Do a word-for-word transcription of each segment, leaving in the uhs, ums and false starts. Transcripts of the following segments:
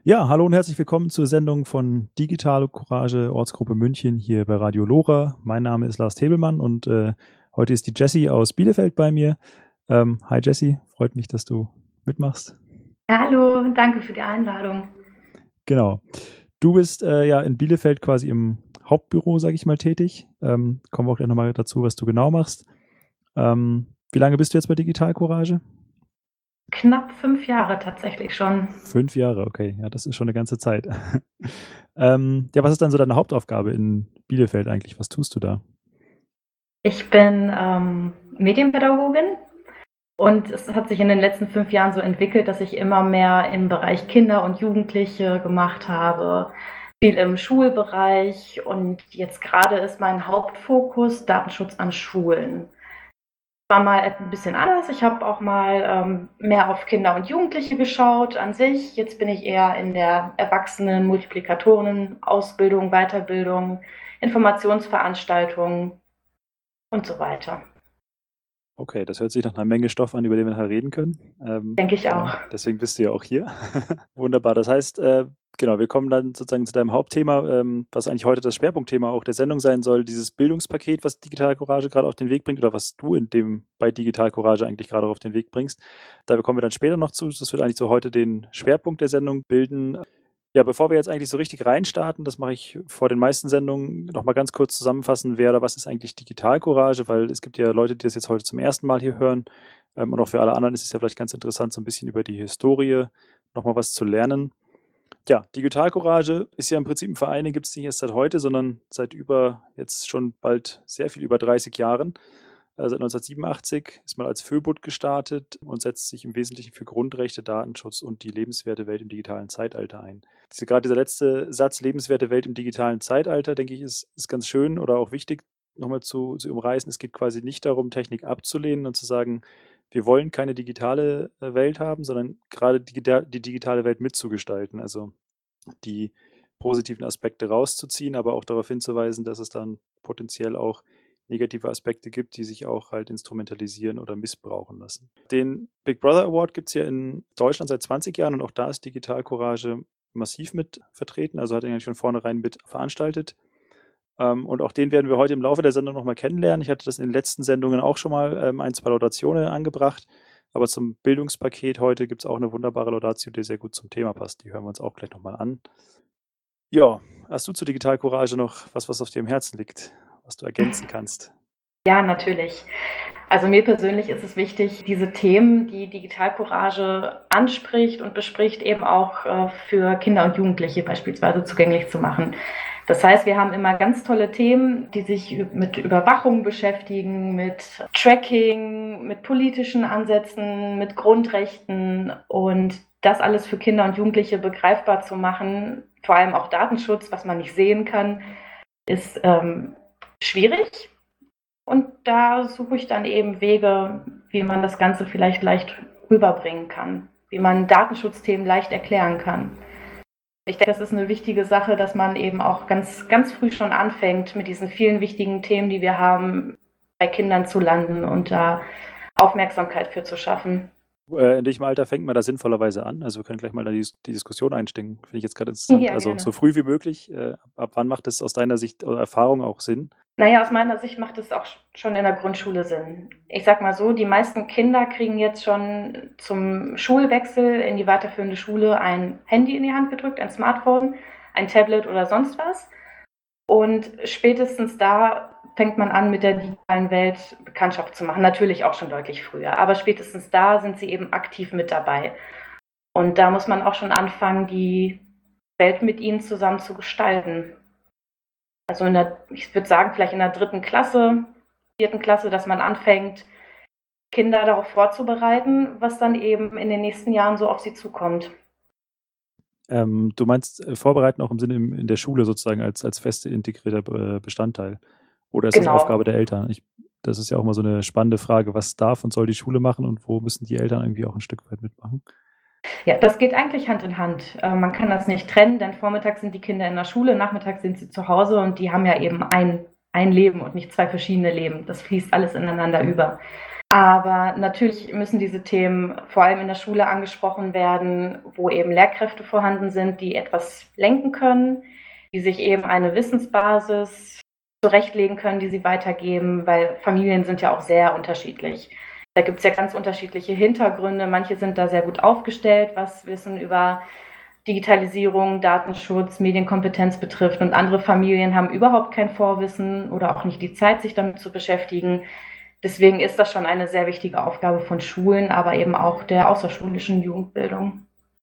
Ja, hallo und herzlich willkommen zur Sendung von Digitale Courage, Ortsgruppe München hier bei Radio Lora. Mein Name ist Lars Tebelmann und äh, heute ist die Jessie aus Bielefeld bei mir. Ähm, hi Jessie, freut mich, dass du mitmachst. Hallo, danke für die Einladung. Genau. Du bist äh, ja in Bielefeld quasi im Hauptbüro, sage ich mal, tätig. Ähm, kommen wir auch gleich nochmal dazu, was du genau machst. Ähm, wie lange bist du jetzt bei Digital Courage? Knapp fünf Jahre tatsächlich schon. Fünf Jahre, okay. Ja, das ist schon eine ganze Zeit. ähm, ja, was ist dann so deine Hauptaufgabe in Bielefeld eigentlich? Was tust du da? Ich bin ähm, Medienpädagogin und es hat sich in den letzten fünf Jahren so entwickelt, dass ich immer mehr im Bereich Kinder und Jugendliche gemacht habe, viel im Schulbereich und jetzt gerade ist mein Hauptfokus Datenschutz an Schulen. War mal ein bisschen anders. Ich habe auch mal ähm, mehr auf Kinder und Jugendliche geschaut an sich. Jetzt bin ich eher in der Erwachsenen-, Multiplikatoren-Ausbildung, Weiterbildung, Informationsveranstaltungen und so weiter. Okay, das hört sich nach einer Menge Stoff an, über den wir nachher reden können. Ähm, Denke ich genau, auch. deswegen bist du ja auch hier. Wunderbar. Das heißt, äh, genau, wir kommen dann sozusagen zu deinem Hauptthema, ähm, was eigentlich heute das Schwerpunktthema auch der Sendung sein soll, dieses Bildungspaket, was Digital Courage gerade auf den Weg bringt oder was du in dem bei Digital Courage eigentlich gerade auf den Weg bringst. Da kommen wir dann später noch zu. Das wird eigentlich so heute den Schwerpunkt der Sendung bilden. Ja, bevor wir jetzt eigentlich so richtig reinstarten, das mache ich vor den meisten Sendungen, noch mal ganz kurz zusammenfassen, wer oder was ist eigentlich Digital Courage, weil es gibt ja Leute, die das jetzt heute zum ersten Mal hier hören, ähm, und auch für alle anderen ist es ja vielleicht ganz interessant, so ein bisschen über die Historie noch mal was zu lernen. Ja, Digital Courage ist ja im Prinzip ein Verein, den gibt es nicht erst seit heute, sondern seit über jetzt schon bald sehr viel über dreißig Jahren. Äh, seit neunzehnhundertsiebenundachtzig ist man als Föbut gestartet und setzt sich im Wesentlichen für Grundrechte, Datenschutz und die lebenswerte Welt im digitalen Zeitalter ein. Diese, gerade dieser letzte Satz, lebenswerte Welt im digitalen Zeitalter, denke ich, ist, ist ganz schön oder auch wichtig, nochmal zu, zu umreißen. Es geht quasi nicht darum, Technik abzulehnen und zu sagen, wir wollen keine digitale äh, Welt haben, sondern gerade die, die digitale Welt mitzugestalten. Also die positiven Aspekte rauszuziehen, aber auch darauf hinzuweisen, dass es dann potenziell auch negative Aspekte gibt, die sich auch halt instrumentalisieren oder missbrauchen lassen. Den Big Brother Award gibt es ja in Deutschland seit zwanzig Jahren und auch da ist Digital Courage massiv mit vertreten, also hat er eigentlich von vornherein mit veranstaltet. Ähm, und auch den werden wir heute im Laufe der Sendung nochmal kennenlernen. Ich hatte das in den letzten Sendungen auch schon mal ähm, ein, zwei Laudationen angebracht. Aber zum Bildungspaket heute gibt es auch eine wunderbare Laudatio, die sehr gut zum Thema passt. Die hören wir uns auch gleich nochmal an. Ja, hast du zu Digital Courage noch was, was auf dir im Herzen liegt, was du ergänzen kannst? Ja, natürlich. Also mir persönlich ist es wichtig, diese Themen, die Digital Courage anspricht und bespricht, eben auch äh, für Kinder und Jugendliche beispielsweise zugänglich zu machen. Das heißt, wir haben immer ganz tolle Themen, die sich mit Überwachung beschäftigen, mit Tracking, mit politischen Ansätzen, mit Grundrechten und das alles für Kinder und Jugendliche begreifbar zu machen, vor allem auch Datenschutz, was man nicht sehen kann, ist ähm, schwierig. Und da suche ich dann eben Wege, wie man das Ganze vielleicht leicht rüberbringen kann, wie man Datenschutzthemen leicht erklären kann. Ich denke, das ist eine wichtige Sache, dass man eben auch ganz, ganz früh schon anfängt, mit diesen vielen wichtigen Themen, die wir haben, bei Kindern zu landen und da Aufmerksamkeit für zu schaffen. Äh, in welchem Alter fängt man da sinnvollerweise an? Also wir können gleich mal da die, die Diskussion einsteigen. Finde ich jetzt gerade interessant. Ja, Also gerne. so früh wie möglich. Äh, ab wann macht es aus deiner Sicht oder Erfahrung auch Sinn? Naja, aus meiner Sicht macht es auch schon in der Grundschule Sinn. Ich sag mal so, die meisten Kinder kriegen jetzt schon zum Schulwechsel in die weiterführende Schule ein Handy in die Hand gedrückt, ein Smartphone, ein Tablet oder sonst was. Und spätestens da fängt man an, mit der digitalen Welt Bekanntschaft zu machen. Natürlich auch schon deutlich früher, aber spätestens da sind sie eben aktiv mit dabei. Und da muss man auch schon anfangen, die Welt mit ihnen zusammen zu gestalten. Also in der, ich würde sagen, vielleicht in der dritten Klasse, vierten Klasse, dass man anfängt, Kinder darauf vorzubereiten, was dann eben in den nächsten Jahren so auf sie zukommt. Ähm, du meinst äh, vorbereiten auch im Sinne im, in der Schule sozusagen als, als feste integrierter Be- Bestandteil? Oder ist das Aufgabe Genau. der Eltern? Ich, das ist ja auch mal so eine spannende Frage. Was darf und soll die Schule machen und wo müssen die Eltern irgendwie auch ein Stück weit mitmachen? Ja, das geht eigentlich Hand in Hand. Äh, man kann das nicht trennen, denn vormittags sind die Kinder in der Schule, nachmittags sind sie zu Hause und die haben ja eben ein, ein Leben und nicht zwei verschiedene Leben. Das fließt alles ineinander über. Aber natürlich müssen diese Themen vor allem in der Schule angesprochen werden, wo eben Lehrkräfte vorhanden sind, die etwas lenken können, die sich eben eine Wissensbasis zurechtlegen können, die sie weitergeben, weil Familien sind ja auch sehr unterschiedlich. Da gibt es ja ganz unterschiedliche Hintergründe. Manche sind da sehr gut aufgestellt, was Wissen über Digitalisierung, Datenschutz, Medienkompetenz betrifft, und andere Familien haben überhaupt kein Vorwissen oder auch nicht die Zeit, sich damit zu beschäftigen. Deswegen ist das schon eine sehr wichtige Aufgabe von Schulen, aber eben auch der außerschulischen Jugendbildung.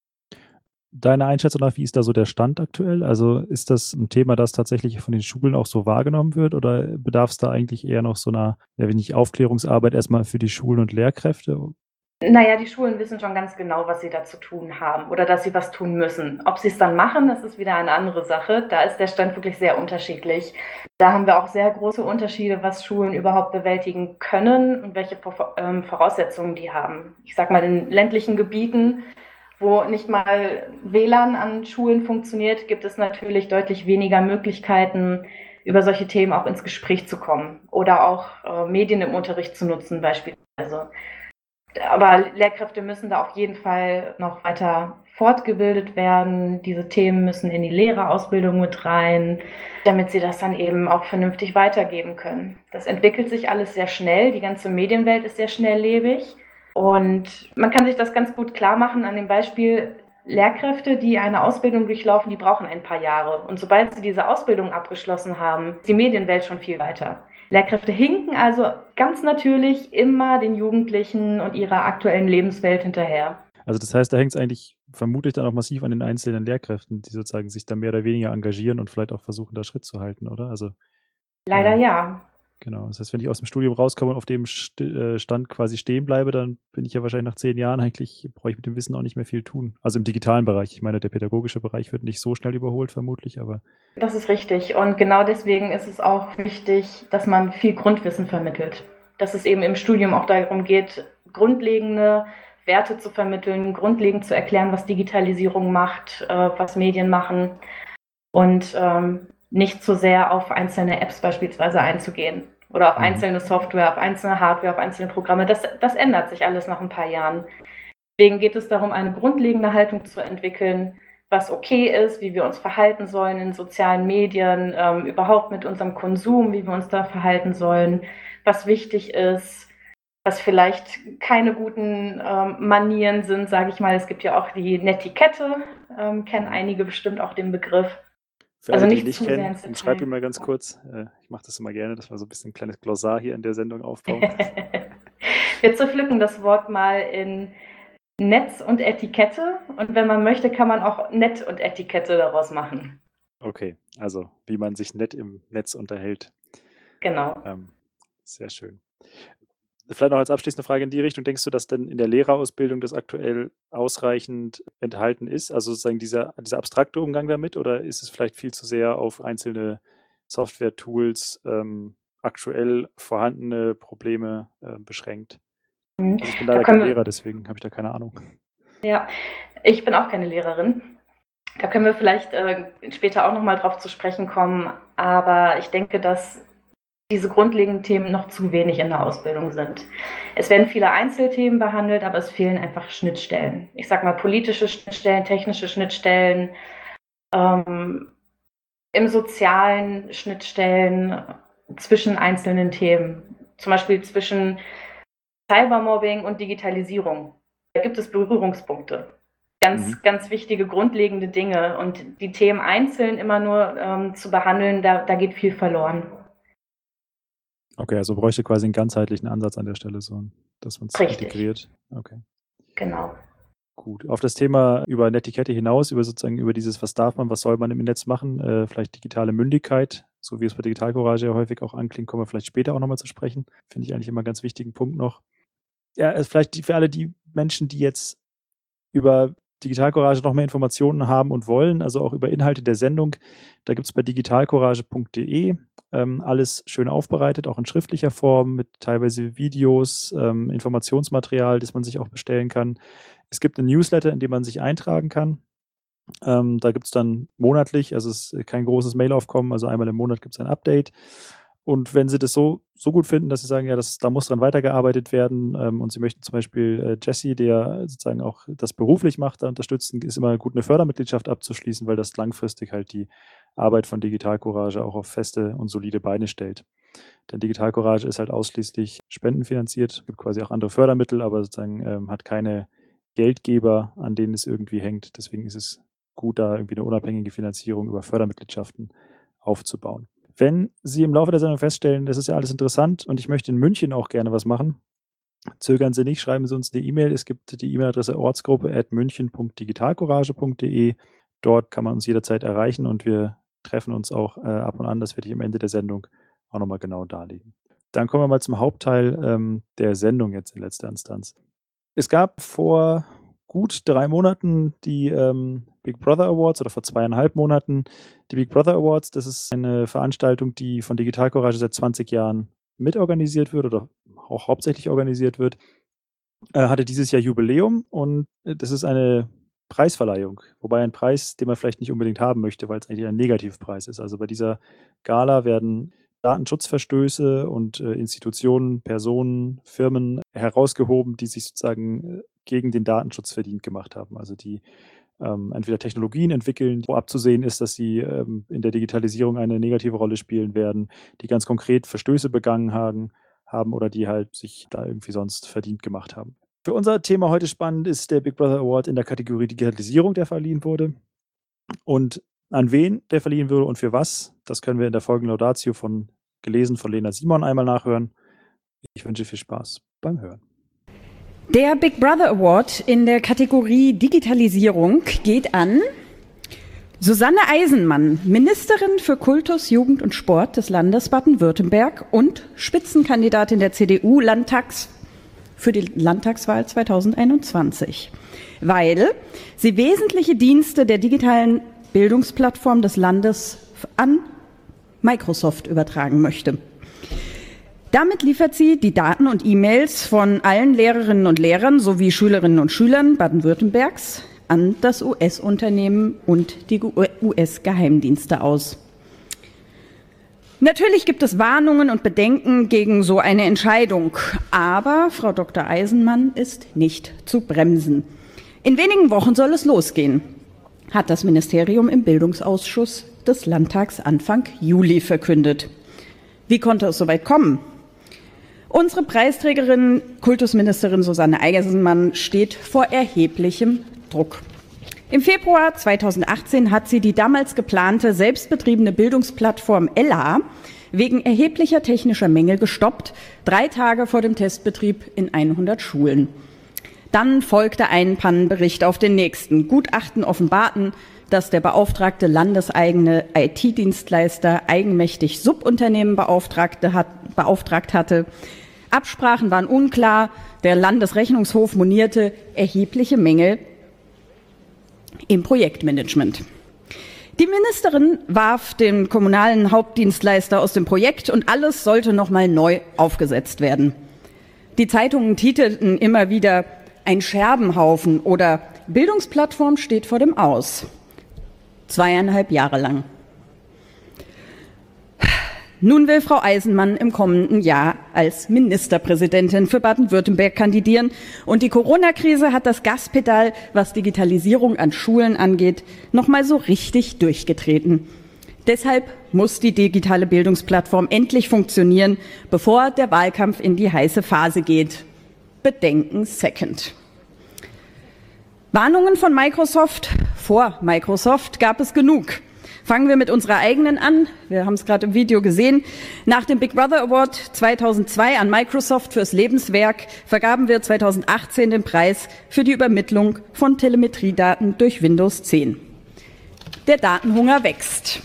Deine Einschätzung nach, wie ist da so der Stand aktuell? Also ist das ein Thema, das tatsächlich von den Schulen auch so wahrgenommen wird, oder bedarf es da eigentlich eher noch so einer, ja, wenn nicht Aufklärungsarbeit erstmal für die Schulen und Lehrkräfte? Naja, die Schulen wissen schon ganz genau, was sie da zu tun haben oder dass sie was tun müssen. Ob sie es dann machen, das ist wieder eine andere Sache. Da ist der Stand wirklich sehr unterschiedlich. Da haben wir auch sehr große Unterschiede, was Schulen überhaupt bewältigen können und welche Voraussetzungen die haben. Ich sag mal, in ländlichen Gebieten, wo nicht mal W L A N an Schulen funktioniert, gibt es natürlich deutlich weniger Möglichkeiten, über solche Themen auch ins Gespräch zu kommen oder auch äh, Medien im Unterricht zu nutzen beispielsweise. Aber Lehrkräfte müssen da auf jeden Fall noch weiter fortgebildet werden. Diese Themen müssen in die Lehrerausbildung mit rein, damit sie das dann eben auch vernünftig weitergeben können. Das entwickelt sich alles sehr schnell. Die ganze Medienwelt ist sehr schnelllebig. Und man kann sich das ganz gut klar machen an dem Beispiel: Lehrkräfte, die eine Ausbildung durchlaufen, die brauchen ein paar Jahre. Und sobald sie diese Ausbildung abgeschlossen haben, ist die Medienwelt schon viel weiter. Lehrkräfte hinken also ganz natürlich immer den Jugendlichen und ihrer aktuellen Lebenswelt hinterher. Also das heißt, da hängt es eigentlich vermutlich dann auch massiv an den einzelnen Lehrkräften, die sozusagen sich da mehr oder weniger engagieren und vielleicht auch versuchen, da Schritt zu halten, oder? Also Leider äh, ja. genau. Das heißt, wenn ich aus dem Studium rauskomme und auf dem St äh, Stand quasi stehen bleibe, dann bin ich ja wahrscheinlich nach zehn Jahren eigentlich, brauche ich mit dem Wissen auch nicht mehr viel tun. Also im digitalen Bereich. Ich meine, der pädagogische Bereich wird nicht so schnell überholt, vermutlich, aber Das ist richtig. Und genau deswegen ist es auch wichtig, dass man viel Grundwissen vermittelt. Dass es eben im Studium auch darum geht, grundlegende Werte zu vermitteln, grundlegend zu erklären, was Digitalisierung macht, äh, was Medien machen, und ähm, nicht zu sehr auf einzelne Apps beispielsweise einzugehen oder auf Mhm. einzelne Software, auf einzelne Hardware, auf einzelne Programme. Das, das ändert sich alles nach ein paar Jahren. Deswegen geht es darum, eine grundlegende Haltung zu entwickeln, was okay ist, wie wir uns verhalten sollen in sozialen Medien, ähm, überhaupt mit unserem Konsum, wie wir uns da verhalten sollen, was wichtig ist, was vielleicht keine guten ähm, Manieren sind, sage ich mal. Es gibt ja auch die Netiquette, ähm, kennen einige bestimmt auch den Begriff. Für Also alle, die ihn nicht nicht zu sehr kennen, ins umschreib Detail. ihn mal ganz kurz. Äh, ich mache das immer gerne, dass wir so ein bisschen ein kleines Glossar hier in der Sendung aufbauen. Wir zerpflücken das Wort mal in Netz und Etikette, und wenn man möchte, kann man auch Nett und Etikette daraus machen. Okay, also wie man sich nett im Netz unterhält. Genau. Ähm, sehr schön. Vielleicht noch als abschließende Frage in die Richtung: Denkst du, dass denn in der Lehrerausbildung das aktuell ausreichend enthalten ist? Also sozusagen dieser, dieser abstrakte Umgang damit, oder ist es vielleicht viel zu sehr auf einzelne Software-Tools, ähm, aktuell vorhandene Probleme äh, beschränkt? Mhm. Also ich bin Da leider kein können wir, Lehrer, deswegen habe ich da keine Ahnung. ja, ich bin auch keine Lehrerin. Da können wir vielleicht äh, später auch nochmal drauf zu sprechen kommen. Aber ich denke, dass diese grundlegenden Themen noch zu wenig in der Ausbildung sind. Es werden viele Einzelthemen behandelt, aber es fehlen einfach Schnittstellen. Ich sag mal politische Schnittstellen, technische Schnittstellen, ähm, im sozialen Schnittstellen zwischen einzelnen Themen. Zum Beispiel zwischen Cybermobbing und Digitalisierung. Da gibt es Berührungspunkte. Ganz, Mhm. ganz wichtige, grundlegende Dinge. Und die Themen einzeln immer nur ähm, zu behandeln, da, da geht viel verloren. Okay, also bräuchte quasi einen ganzheitlichen Ansatz an der Stelle, so, dass man es Richtig, integriert. Okay, genau. gut. Auf das Thema über Netiquette hinaus, über sozusagen über dieses, was darf man, was soll man im Netz machen, äh, vielleicht digitale Mündigkeit, so wie es bei Digitalcourage ja häufig auch anklingt, kommen wir vielleicht später auch nochmal zu sprechen. Finde ich eigentlich immer einen ganz wichtigen Punkt noch. Ja, also vielleicht die, für alle die Menschen, die jetzt über Digitalcourage noch mehr Informationen haben und wollen, also auch über Inhalte der Sendung, da gibt es bei digitalcourage punkt de ähm, alles schön aufbereitet, auch in schriftlicher Form mit teilweise Videos, ähm, Informationsmaterial, das man sich auch bestellen kann. Es gibt einen Newsletter, in dem man sich eintragen kann. Ähm, da gibt es dann monatlich, also es ist kein großes Mailaufkommen, also einmal im Monat gibt es ein Update. Und wenn Sie das so, so gut finden, dass Sie sagen, ja, das, da muss dran weitergearbeitet werden ähm, und Sie möchten zum Beispiel äh, Jesse, der sozusagen auch das beruflich macht, da unterstützen, ist immer gut, eine Fördermitgliedschaft abzuschließen, weil das langfristig halt die Arbeit von Digital Courage auch auf feste und solide Beine stellt. Denn Digital Courage ist halt ausschließlich spendenfinanziert, gibt quasi auch andere Fördermittel, aber sozusagen ähm, hat keine Geldgeber, an denen es irgendwie hängt. Deswegen ist es gut, da irgendwie eine unabhängige Finanzierung über Fördermitgliedschaften aufzubauen. Wenn Sie im Laufe der Sendung feststellen, das ist ja alles interessant und ich möchte in München auch gerne was machen, zögern Sie nicht, schreiben Sie uns eine E-Mail. Es gibt die E-Mail-Adresse ortsgruppe at münchen punkt digitalcourage punkt de. Dort kann man uns jederzeit erreichen und wir treffen uns auch äh, ab und an. Das werde ich am Ende der Sendung auch nochmal genau darlegen. Dann kommen wir mal zum Hauptteil ähm, der Sendung jetzt in letzter Instanz. Es gab vor gut drei Monaten die ähm, Big Brother Awards oder vor zweieinhalb Monaten die Big Brother Awards. Das ist eine Veranstaltung, die von Digital Courage seit zwanzig Jahren mitorganisiert wird oder auch hauptsächlich organisiert wird. Äh, hatte dieses Jahr Jubiläum und das ist eine Preisverleihung, wobei ein Preis, den man vielleicht nicht unbedingt haben möchte, weil es eigentlich ein Negativpreis ist. Also bei dieser Gala werden Datenschutzverstöße und äh, Institutionen, Personen, Firmen herausgehoben, die sich sozusagen gegen den Datenschutz verdient gemacht haben. Also die ähm, entweder Technologien entwickeln, wo abzusehen ist, dass sie ähm, in der Digitalisierung eine negative Rolle spielen werden, die ganz konkret Verstöße begangen haben, haben oder die halt sich da irgendwie sonst verdient gemacht haben. Für unser Thema heute spannend ist der Big Brother Award in der Kategorie Digitalisierung, der verliehen wurde. Und an wen der verliehen wurde und für was, das können wir in der folgenden Laudatio von gelesen von Lena Simon einmal nachhören. Ich wünsche viel Spaß beim Hören. Der Big Brother Award in der Kategorie Digitalisierung geht an Susanne Eisenmann, Ministerin für Kultus, Jugend und Sport des Landes Baden-Württemberg und Spitzenkandidatin der C D U Landtags für die Landtagswahl zweitausendeinundzwanzig, weil sie wesentliche Dienste der digitalen Bildungsplattform des Landes an Microsoft übertragen möchte. Damit liefert sie die Daten und E-Mails von allen Lehrerinnen und Lehrern sowie Schülerinnen und Schülern Baden-Württembergs an das U S-Unternehmen und die U S-Geheimdienste aus. Natürlich gibt es Warnungen und Bedenken gegen so eine Entscheidung, aber Frau Doktor Eisenmann ist nicht zu bremsen. In wenigen Wochen soll es losgehen, hat das Ministerium im Bildungsausschuss des Landtags Anfang Juli verkündet. Wie konnte es soweit kommen? Unsere Preisträgerin, Kultusministerin Susanne Eisenmann, steht vor erheblichem Druck. Im Februar zweitausendachtzehn hat sie die damals geplante selbstbetriebene Bildungsplattform Ella wegen erheblicher technischer Mängel gestoppt, drei Tage vor dem Testbetrieb in hundert Schulen. Dann folgte ein Pannenbericht auf den nächsten. Gutachten offenbarten, dass der beauftragte landeseigene I T-Dienstleister eigenmächtig Subunternehmen beauftragte hat, beauftragt hatte. Absprachen waren unklar. Der Landesrechnungshof monierte erhebliche Mängel im Projektmanagement. Die Ministerin warf den kommunalen Hauptdienstleister aus dem Projekt und alles sollte nochmal neu aufgesetzt werden. Die Zeitungen titelten immer wieder ein Scherbenhaufen oder Bildungsplattform steht vor dem Aus. Zweieinhalb Jahre lang. Nun will Frau Eisenmann im kommenden Jahr als Ministerpräsidentin für Baden-Württemberg kandidieren. Und die Corona-Krise hat das Gaspedal, was Digitalisierung an Schulen angeht, noch mal so richtig durchgetreten. Deshalb muss die digitale Bildungsplattform endlich funktionieren, bevor der Wahlkampf in die heiße Phase geht. Bedenken second. Warnungen von Microsoft, vor Microsoft, gab es genug. Fangen wir mit unserer eigenen an. Wir haben es gerade im Video gesehen. Nach dem Big Brother Award zweitausendzwei an Microsoft fürs Lebenswerk vergaben wir zweitausendachtzehn den Preis für die Übermittlung von Telemetriedaten durch Windows zehn. Der Datenhunger wächst.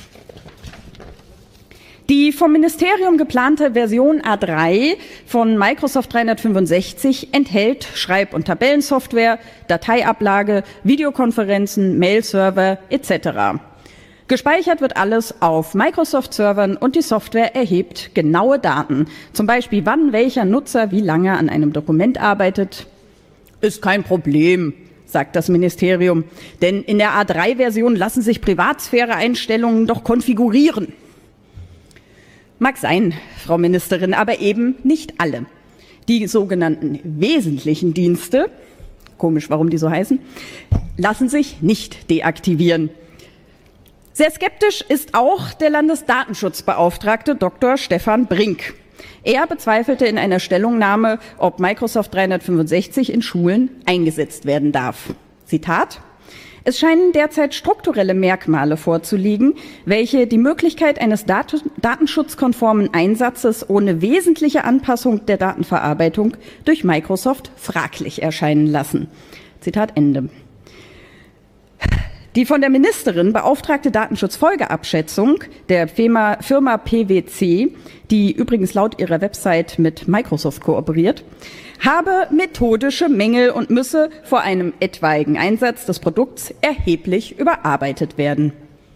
Die vom Ministerium geplante Version A drei von Microsoft dreihundertfünfundsechzig enthält Schreib- und Tabellensoftware, Dateiablage, Videokonferenzen, Mailserver et cetera. Gespeichert wird alles auf Microsoft-Servern und die Software erhebt genaue Daten. Zum Beispiel, wann welcher Nutzer wie lange an einem Dokument arbeitet. Ist kein Problem, sagt das Ministerium. Denn in der A drei Version lassen sich Privatsphäre-Einstellungen doch konfigurieren. Mag sein, Frau Ministerin, aber eben nicht alle. Die sogenannten wesentlichen Dienste, komisch, warum die so heißen, lassen sich nicht deaktivieren. Sehr skeptisch ist auch der Landesdatenschutzbeauftragte Doktor Stefan Brink. Er bezweifelte in einer Stellungnahme, ob Microsoft dreihundertfünfundsechzig in Schulen eingesetzt werden darf. Zitat: Es scheinen derzeit strukturelle Merkmale vorzuliegen, welche die Möglichkeit eines dat- datenschutzkonformen Einsatzes ohne wesentliche Anpassung der Datenverarbeitung durch Microsoft fraglich erscheinen lassen. Zitat Ende. Die von der Ministerin beauftragte Datenschutzfolgeabschätzung der Firma, Firma P W C, die übrigens laut ihrer Website mit Microsoft kooperiert, habe methodische Mängel und müsse vor einem etwaigen Einsatz des Produkts erheblich überarbeitet werden.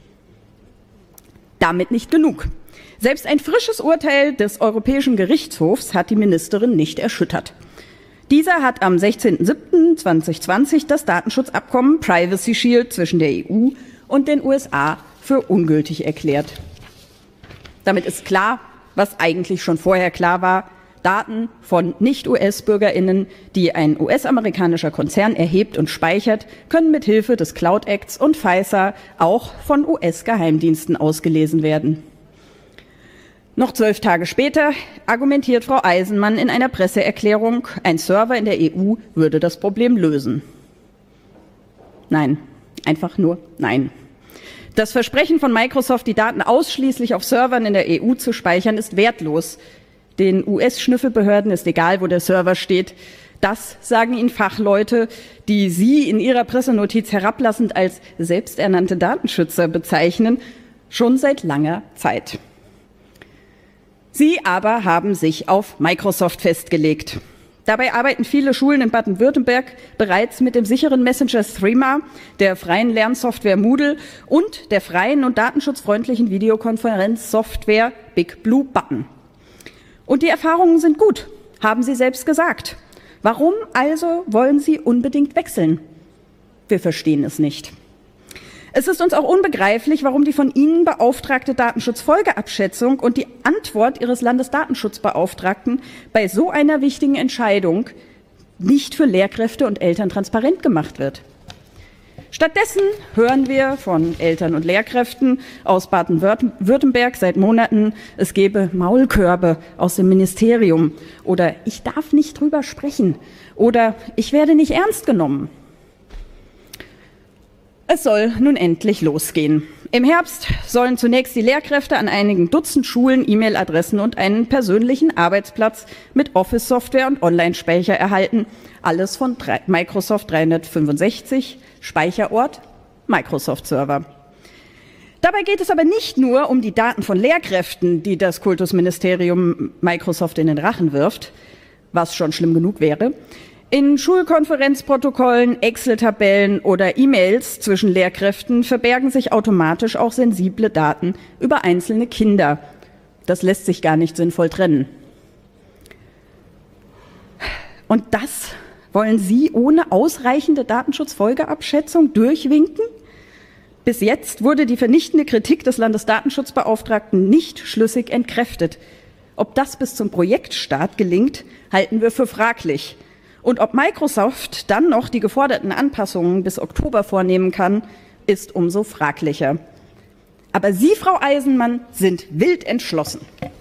Damit nicht genug. Selbst ein frisches Urteil des Europäischen Gerichtshofs hat die Ministerin nicht erschüttert. Dieser hat am sechzehnten siebten zweitausendzwanzig das Datenschutzabkommen Privacy Shield zwischen der E U und den U S A für ungültig erklärt. Damit ist klar, was eigentlich schon vorher klar war: Daten von Nicht-U S-BürgerInnen, die ein U S-amerikanischer Konzern erhebt und speichert, können mit Hilfe des Cloud Acts und FISA auch von U S-Geheimdiensten ausgelesen werden. Noch zwölf Tage später argumentiert Frau Eisenmann in einer Presseerklärung, ein Server in der E U würde das Problem lösen. Nein, einfach nur nein. Das Versprechen von Microsoft, die Daten ausschließlich auf Servern in der E U zu speichern, ist wertlos. Den U S-Schnüffelbehörden ist egal, wo der Server steht. Das sagen Ihnen Fachleute, die Sie in Ihrer Pressenotiz herablassend als selbsternannte Datenschützer bezeichnen, schon seit langer Zeit. Sie aber haben sich auf Microsoft festgelegt. Dabei arbeiten viele Schulen in Baden-Württemberg bereits mit dem sicheren Messenger Threema, der freien Lernsoftware Moodle und der freien und datenschutzfreundlichen Videokonferenzsoftware Big Blue Button. Und die Erfahrungen sind gut, haben Sie selbst gesagt. Warum also wollen Sie unbedingt wechseln? Wir verstehen es nicht. Es ist uns auch unbegreiflich, warum die von Ihnen beauftragte Datenschutzfolgeabschätzung und die Antwort Ihres Landesdatenschutzbeauftragten bei so einer wichtigen Entscheidung nicht für Lehrkräfte und Eltern transparent gemacht wird. Stattdessen hören wir von Eltern und Lehrkräften aus Baden-Württemberg seit Monaten, es gebe Maulkörbe aus dem Ministerium oder ich darf nicht drüber sprechen oder ich werde nicht ernst genommen. Es soll nun endlich losgehen. Im Herbst sollen zunächst die Lehrkräfte an einigen Dutzend Schulen E-Mail-Adressen und einen persönlichen Arbeitsplatz mit Office-Software und Online-Speicher erhalten. Alles von Microsoft dreihundertfünfundsechzig, Speicherort Microsoft-Server. Dabei geht es aber nicht nur um die Daten von Lehrkräften, die das Kultusministerium Microsoft in den Rachen wirft, was schon schlimm genug wäre. In Schulkonferenzprotokollen, Excel-Tabellen oder E-Mails zwischen Lehrkräften verbergen sich automatisch auch sensible Daten über einzelne Kinder. Das lässt sich gar nicht sinnvoll trennen. Und das wollen Sie ohne ausreichende Datenschutzfolgeabschätzung durchwinken? Bis jetzt wurde die vernichtende Kritik des Landesdatenschutzbeauftragten nicht schlüssig entkräftet. Ob das bis zum Projektstart gelingt, halten wir für fraglich. Und ob Microsoft dann noch die geforderten Anpassungen bis Oktober vornehmen kann, ist umso fraglicher. Aber Sie, Frau Eisenmann, sind wild entschlossen.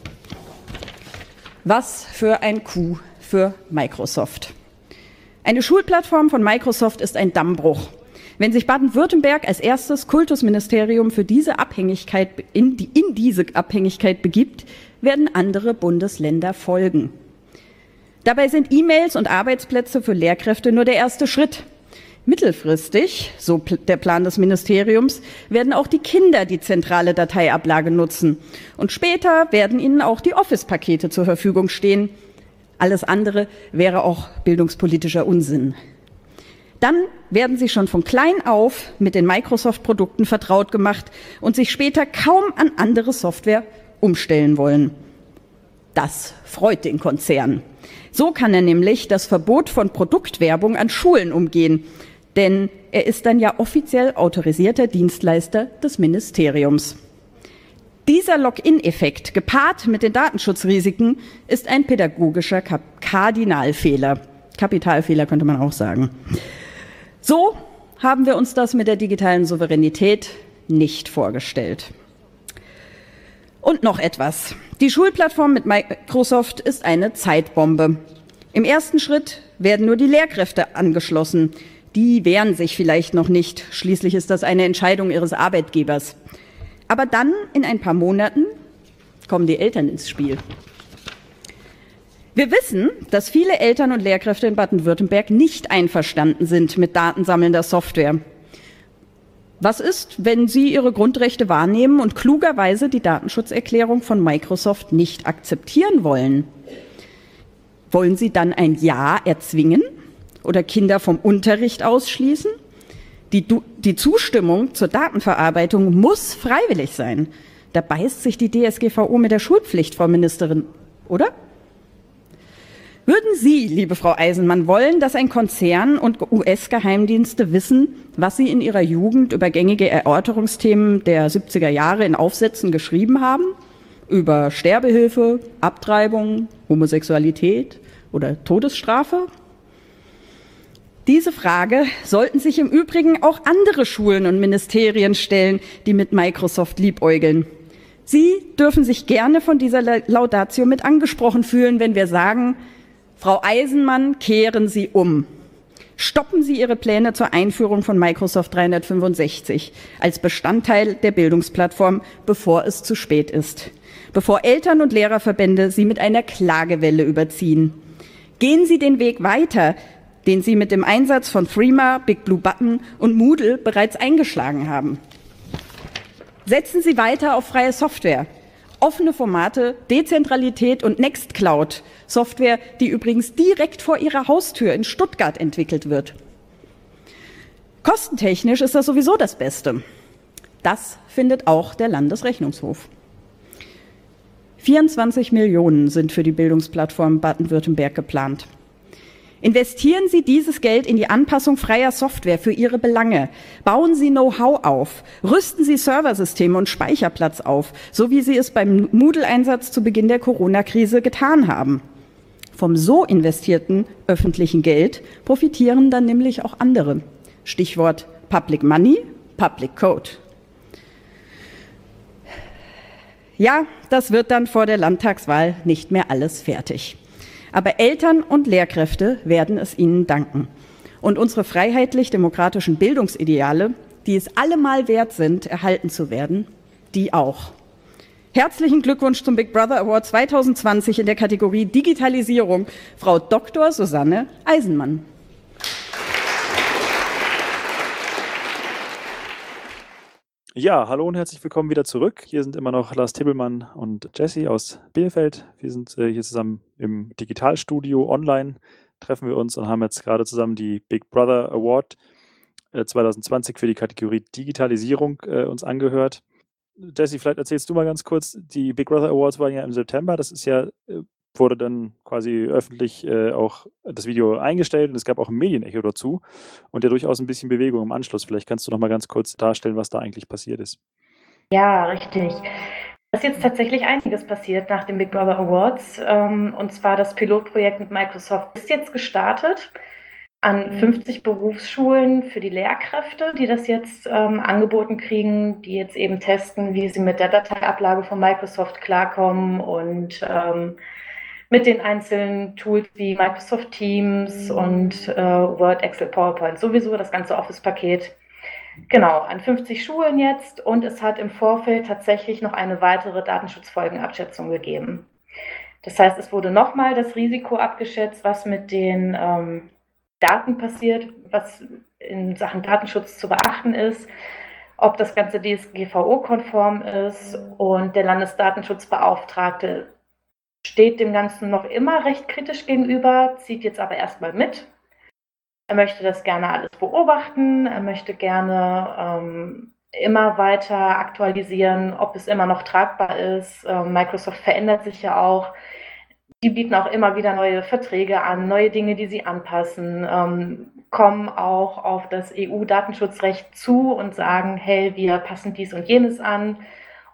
Was für ein Coup für Microsoft. Eine Schulplattform von Microsoft ist ein Dammbruch. Wenn sich Baden-Württemberg als erstes Kultusministerium für diese Abhängigkeit in, die, in diese Abhängigkeit begibt, werden andere Bundesländer folgen. Dabei sind E-Mails und Arbeitsplätze für Lehrkräfte nur der erste Schritt. Mittelfristig, so der Plan des Ministeriums, werden auch die Kinder die zentrale Dateiablage nutzen. Und später werden ihnen auch die Office-Pakete zur Verfügung stehen. Alles andere wäre auch bildungspolitischer Unsinn. Dann werden sie schon von klein auf mit den Microsoft-Produkten vertraut gemacht und sich später kaum an andere Software umstellen wollen. Das freut den Konzern. So kann er nämlich das Verbot von Produktwerbung an Schulen umgehen, denn er ist dann ja offiziell autorisierter Dienstleister des Ministeriums. Dieser Login-Effekt, gepaart mit den Datenschutzrisiken, ist ein pädagogischer Kardinalfehler. Kapitalfehler könnte man auch sagen. So haben wir uns das mit der digitalen Souveränität nicht vorgestellt. Und noch etwas. Die Schulplattform mit Microsoft ist eine Zeitbombe. Im ersten Schritt werden nur die Lehrkräfte angeschlossen. Die wehren sich vielleicht noch nicht. Schließlich ist das eine Entscheidung ihres Arbeitgebers. Aber dann, in ein paar Monaten, kommen die Eltern ins Spiel. Wir wissen, dass viele Eltern und Lehrkräfte in Baden-Württemberg nicht einverstanden sind mit datensammelnder Software. Was ist, wenn Sie Ihre Grundrechte wahrnehmen und klugerweise die Datenschutzerklärung von Microsoft nicht akzeptieren wollen? Wollen Sie dann ein Ja erzwingen oder Kinder vom Unterricht ausschließen? Die, die Zustimmung zur Datenverarbeitung muss freiwillig sein. Da beißt sich die D S G V O mit der Schulpflicht, Frau Ministerin, oder? Würden Sie, liebe Frau Eisenmann, wollen, dass ein Konzern und U S-Geheimdienste wissen, was Sie in Ihrer Jugend über gängige Erörterungsthemen der siebziger Jahre in Aufsätzen geschrieben haben? Über Sterbehilfe, Abtreibung, Homosexualität oder Todesstrafe? Diese Frage sollten sich im Übrigen auch andere Schulen und Ministerien stellen, die mit Microsoft liebäugeln. Sie dürfen sich gerne von dieser Laudatio mit angesprochen fühlen, wenn wir sagen, Frau Eisenmann, kehren Sie um. Stoppen Sie Ihre Pläne zur Einführung von Microsoft dreihundertfünfundsechzig als Bestandteil der Bildungsplattform, bevor es zu spät ist. Bevor Eltern- und Lehrerverbände Sie mit einer Klagewelle überziehen. Gehen Sie den Weg weiter, den Sie mit dem Einsatz von Threema, Big Blue Button und Moodle bereits eingeschlagen haben. Setzen Sie weiter auf freie Software, offene Formate, Dezentralität und Nextcloud, Software, die übrigens direkt vor Ihrer Haustür in Stuttgart entwickelt wird. Kostentechnisch ist das sowieso das Beste. Das findet auch der Landesrechnungshof. vierundzwanzig Millionen sind für die Bildungsplattform Baden-Württemberg geplant. Investieren Sie dieses Geld in die Anpassung freier Software für Ihre Belange. Bauen Sie Know-how auf. Rüsten Sie Serversysteme und Speicherplatz auf, so wie Sie es beim Moodle-Einsatz zu Beginn der Corona-Krise getan haben. Vom so investierten öffentlichen Geld profitieren dann nämlich auch andere. Stichwort Public Money, Public Code. Ja, das wird dann vor der Landtagswahl nicht mehr alles fertig. Aber Eltern und Lehrkräfte werden es Ihnen danken. Und unsere freiheitlich-demokratischen Bildungsideale, die es allemal wert sind, erhalten zu werden, die auch. Herzlichen Glückwunsch zum Big Brother Award zwanzig zwanzig in der Kategorie Digitalisierung, Frau Doktor Susanne Eisenmann. Ja, hallo und herzlich willkommen wieder zurück. Hier sind immer noch Lars Tibbelmann und Jessie aus Bielefeld. Wir sind äh, hier zusammen im Digitalstudio online, treffen wir uns und haben jetzt gerade zusammen die Big Brother Award äh, zwanzig zwanzig für die Kategorie Digitalisierung äh, uns angehört. Jessie, vielleicht erzählst du mal ganz kurz, die Big Brother Awards waren ja im September, das ist ja, äh, wurde dann quasi öffentlich äh, auch das Video eingestellt und es gab auch ein Medienecho dazu und ja durchaus ein bisschen Bewegung im Anschluss. Vielleicht kannst du noch mal ganz kurz darstellen, was da eigentlich passiert ist. Ja, richtig. Es ist jetzt tatsächlich einiges passiert nach den Big Brother Awards. Ähm, und zwar das Pilotprojekt mit Microsoft ist jetzt gestartet an fünfzig Berufsschulen für die Lehrkräfte, die das jetzt ähm, angeboten kriegen, die jetzt eben testen, wie sie mit der Dateiablage von Microsoft klarkommen und ähm, mit den einzelnen Tools wie Microsoft Teams und äh, Word, Excel, PowerPoint, sowieso das ganze Office-Paket. Genau, an fünfzig Schulen jetzt und es hat im Vorfeld tatsächlich noch eine weitere Datenschutzfolgenabschätzung gegeben. Das heißt, es wurde nochmal das Risiko abgeschätzt, was mit den ähm, Daten passiert, was in Sachen Datenschutz zu beachten ist, ob das Ganze D S G V O-konform ist und der Landesdatenschutzbeauftragte steht dem Ganzen noch immer recht kritisch gegenüber, zieht jetzt aber erstmal mit. Er möchte das gerne alles beobachten, er möchte gerne ähm, immer weiter aktualisieren, ob es immer noch tragbar ist. Ähm, Microsoft verändert sich ja auch. Die bieten auch immer wieder neue Verträge an, neue Dinge, die sie anpassen, ähm, kommen auch auf das E U-Datenschutzrecht zu und sagen, hey, wir passen dies und jenes an.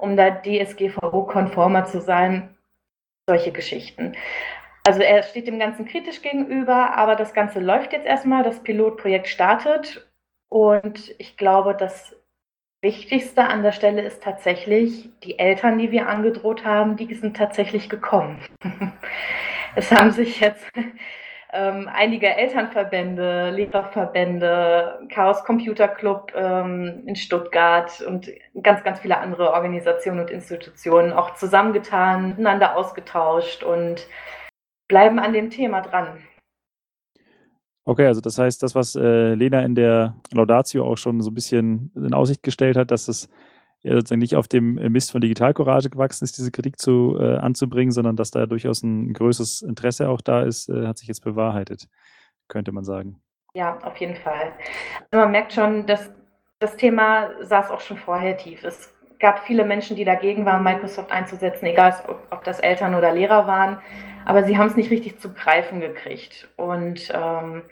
um da D S G V O-konformer zu sein. Solche Geschichten. Also er steht dem Ganzen kritisch gegenüber, aber das Ganze läuft jetzt erstmal, das Pilotprojekt startet und ich glaube, das Wichtigste an der Stelle ist tatsächlich, die Eltern, die wir angedroht haben, die sind tatsächlich gekommen. Es haben sich jetzt ähm, einige Elternverbände, Lehrerverbände, Chaos Computer Club ähm, in Stuttgart und ganz, ganz viele andere Organisationen und Institutionen auch zusammengetan, miteinander ausgetauscht und bleiben an dem Thema dran. Okay, also das heißt, das, was äh, Lena in der Laudatio auch schon so ein bisschen in Aussicht gestellt hat, dass es ja sozusagen nicht auf dem Mist von Digitalcourage gewachsen ist, diese Kritik zu, äh, anzubringen, sondern dass da durchaus ein größeres Interesse auch da ist, äh, hat sich jetzt bewahrheitet, könnte man sagen. Ja, auf jeden Fall. Also man merkt schon, dass das Thema saß auch schon vorher tief. Es gab viele Menschen, die dagegen waren, Microsoft einzusetzen, egal ob, ob das Eltern oder Lehrer waren, aber sie haben es nicht richtig zu greifen gekriegt. Und ähm,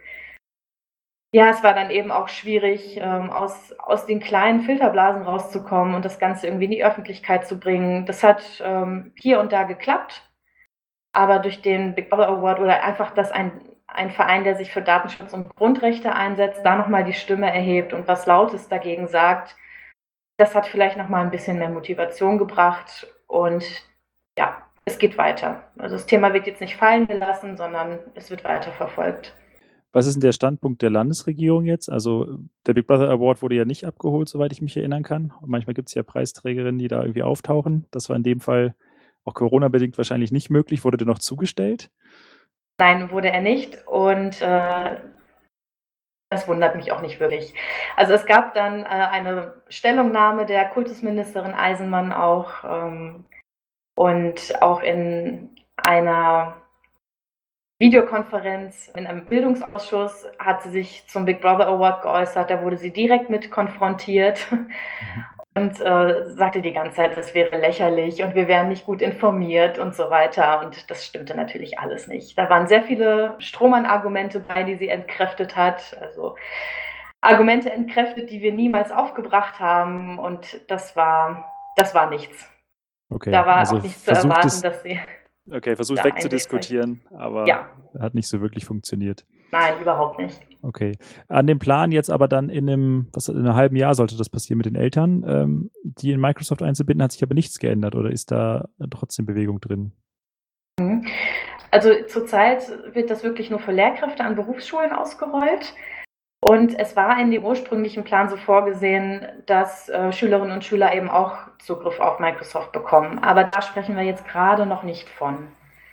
ja, es war dann eben auch schwierig, ähm, aus, aus den kleinen Filterblasen rauszukommen und das Ganze irgendwie in die Öffentlichkeit zu bringen. Das hat ähm, hier und da geklappt, aber durch den Big Brother Award oder einfach, dass ein, ein Verein, der sich für Datenschutz und Grundrechte einsetzt, da nochmal die Stimme erhebt und was Lautes dagegen sagt, das hat vielleicht nochmal ein bisschen mehr Motivation gebracht und ja, es geht weiter. Also das Thema wird jetzt nicht fallen gelassen, sondern es wird weiter verfolgt. Was ist denn der Standpunkt der Landesregierung jetzt? Also der Big Brother Award wurde ja nicht abgeholt, soweit ich mich erinnern kann. Und manchmal gibt es ja Preisträgerinnen, die da irgendwie auftauchen. Das war in dem Fall auch Corona-bedingt wahrscheinlich nicht möglich. Wurde dir noch zugestellt? Nein, wurde er nicht. Und äh, das wundert mich auch nicht wirklich. Also es gab dann äh, eine Stellungnahme der Kultusministerin Eisenmann auch ähm, und auch in einer Videokonferenz in einem Bildungsausschuss hat sie sich zum Big Brother Award geäußert. Da wurde sie direkt mit konfrontiert und äh, sagte die ganze Zeit, das wäre lächerlich und wir wären nicht gut informiert und so weiter. Und das stimmte natürlich alles nicht. Da waren sehr viele Strohmann-Argumente bei, die sie entkräftet hat. Also Argumente entkräftet, die wir niemals aufgebracht haben. Und das war, das war nichts. Okay, da war also auch nicht zu erwarten, es, dass sie... Okay, versucht da wegzudiskutieren, aber ja. hat nicht so wirklich funktioniert. Nein, überhaupt nicht. Okay. An dem Plan jetzt aber dann in einem, was, in einem halben Jahr sollte das passieren mit den Eltern, ähm, die in Microsoft einzubinden, hat sich aber nichts geändert oder ist da trotzdem Bewegung drin? Also zurzeit wird das wirklich nur für Lehrkräfte an Berufsschulen ausgerollt. Und es war in dem ursprünglichen Plan so vorgesehen, dass äh, Schülerinnen und Schüler eben auch Zugriff auf Microsoft bekommen. Aber da sprechen wir jetzt gerade noch nicht von.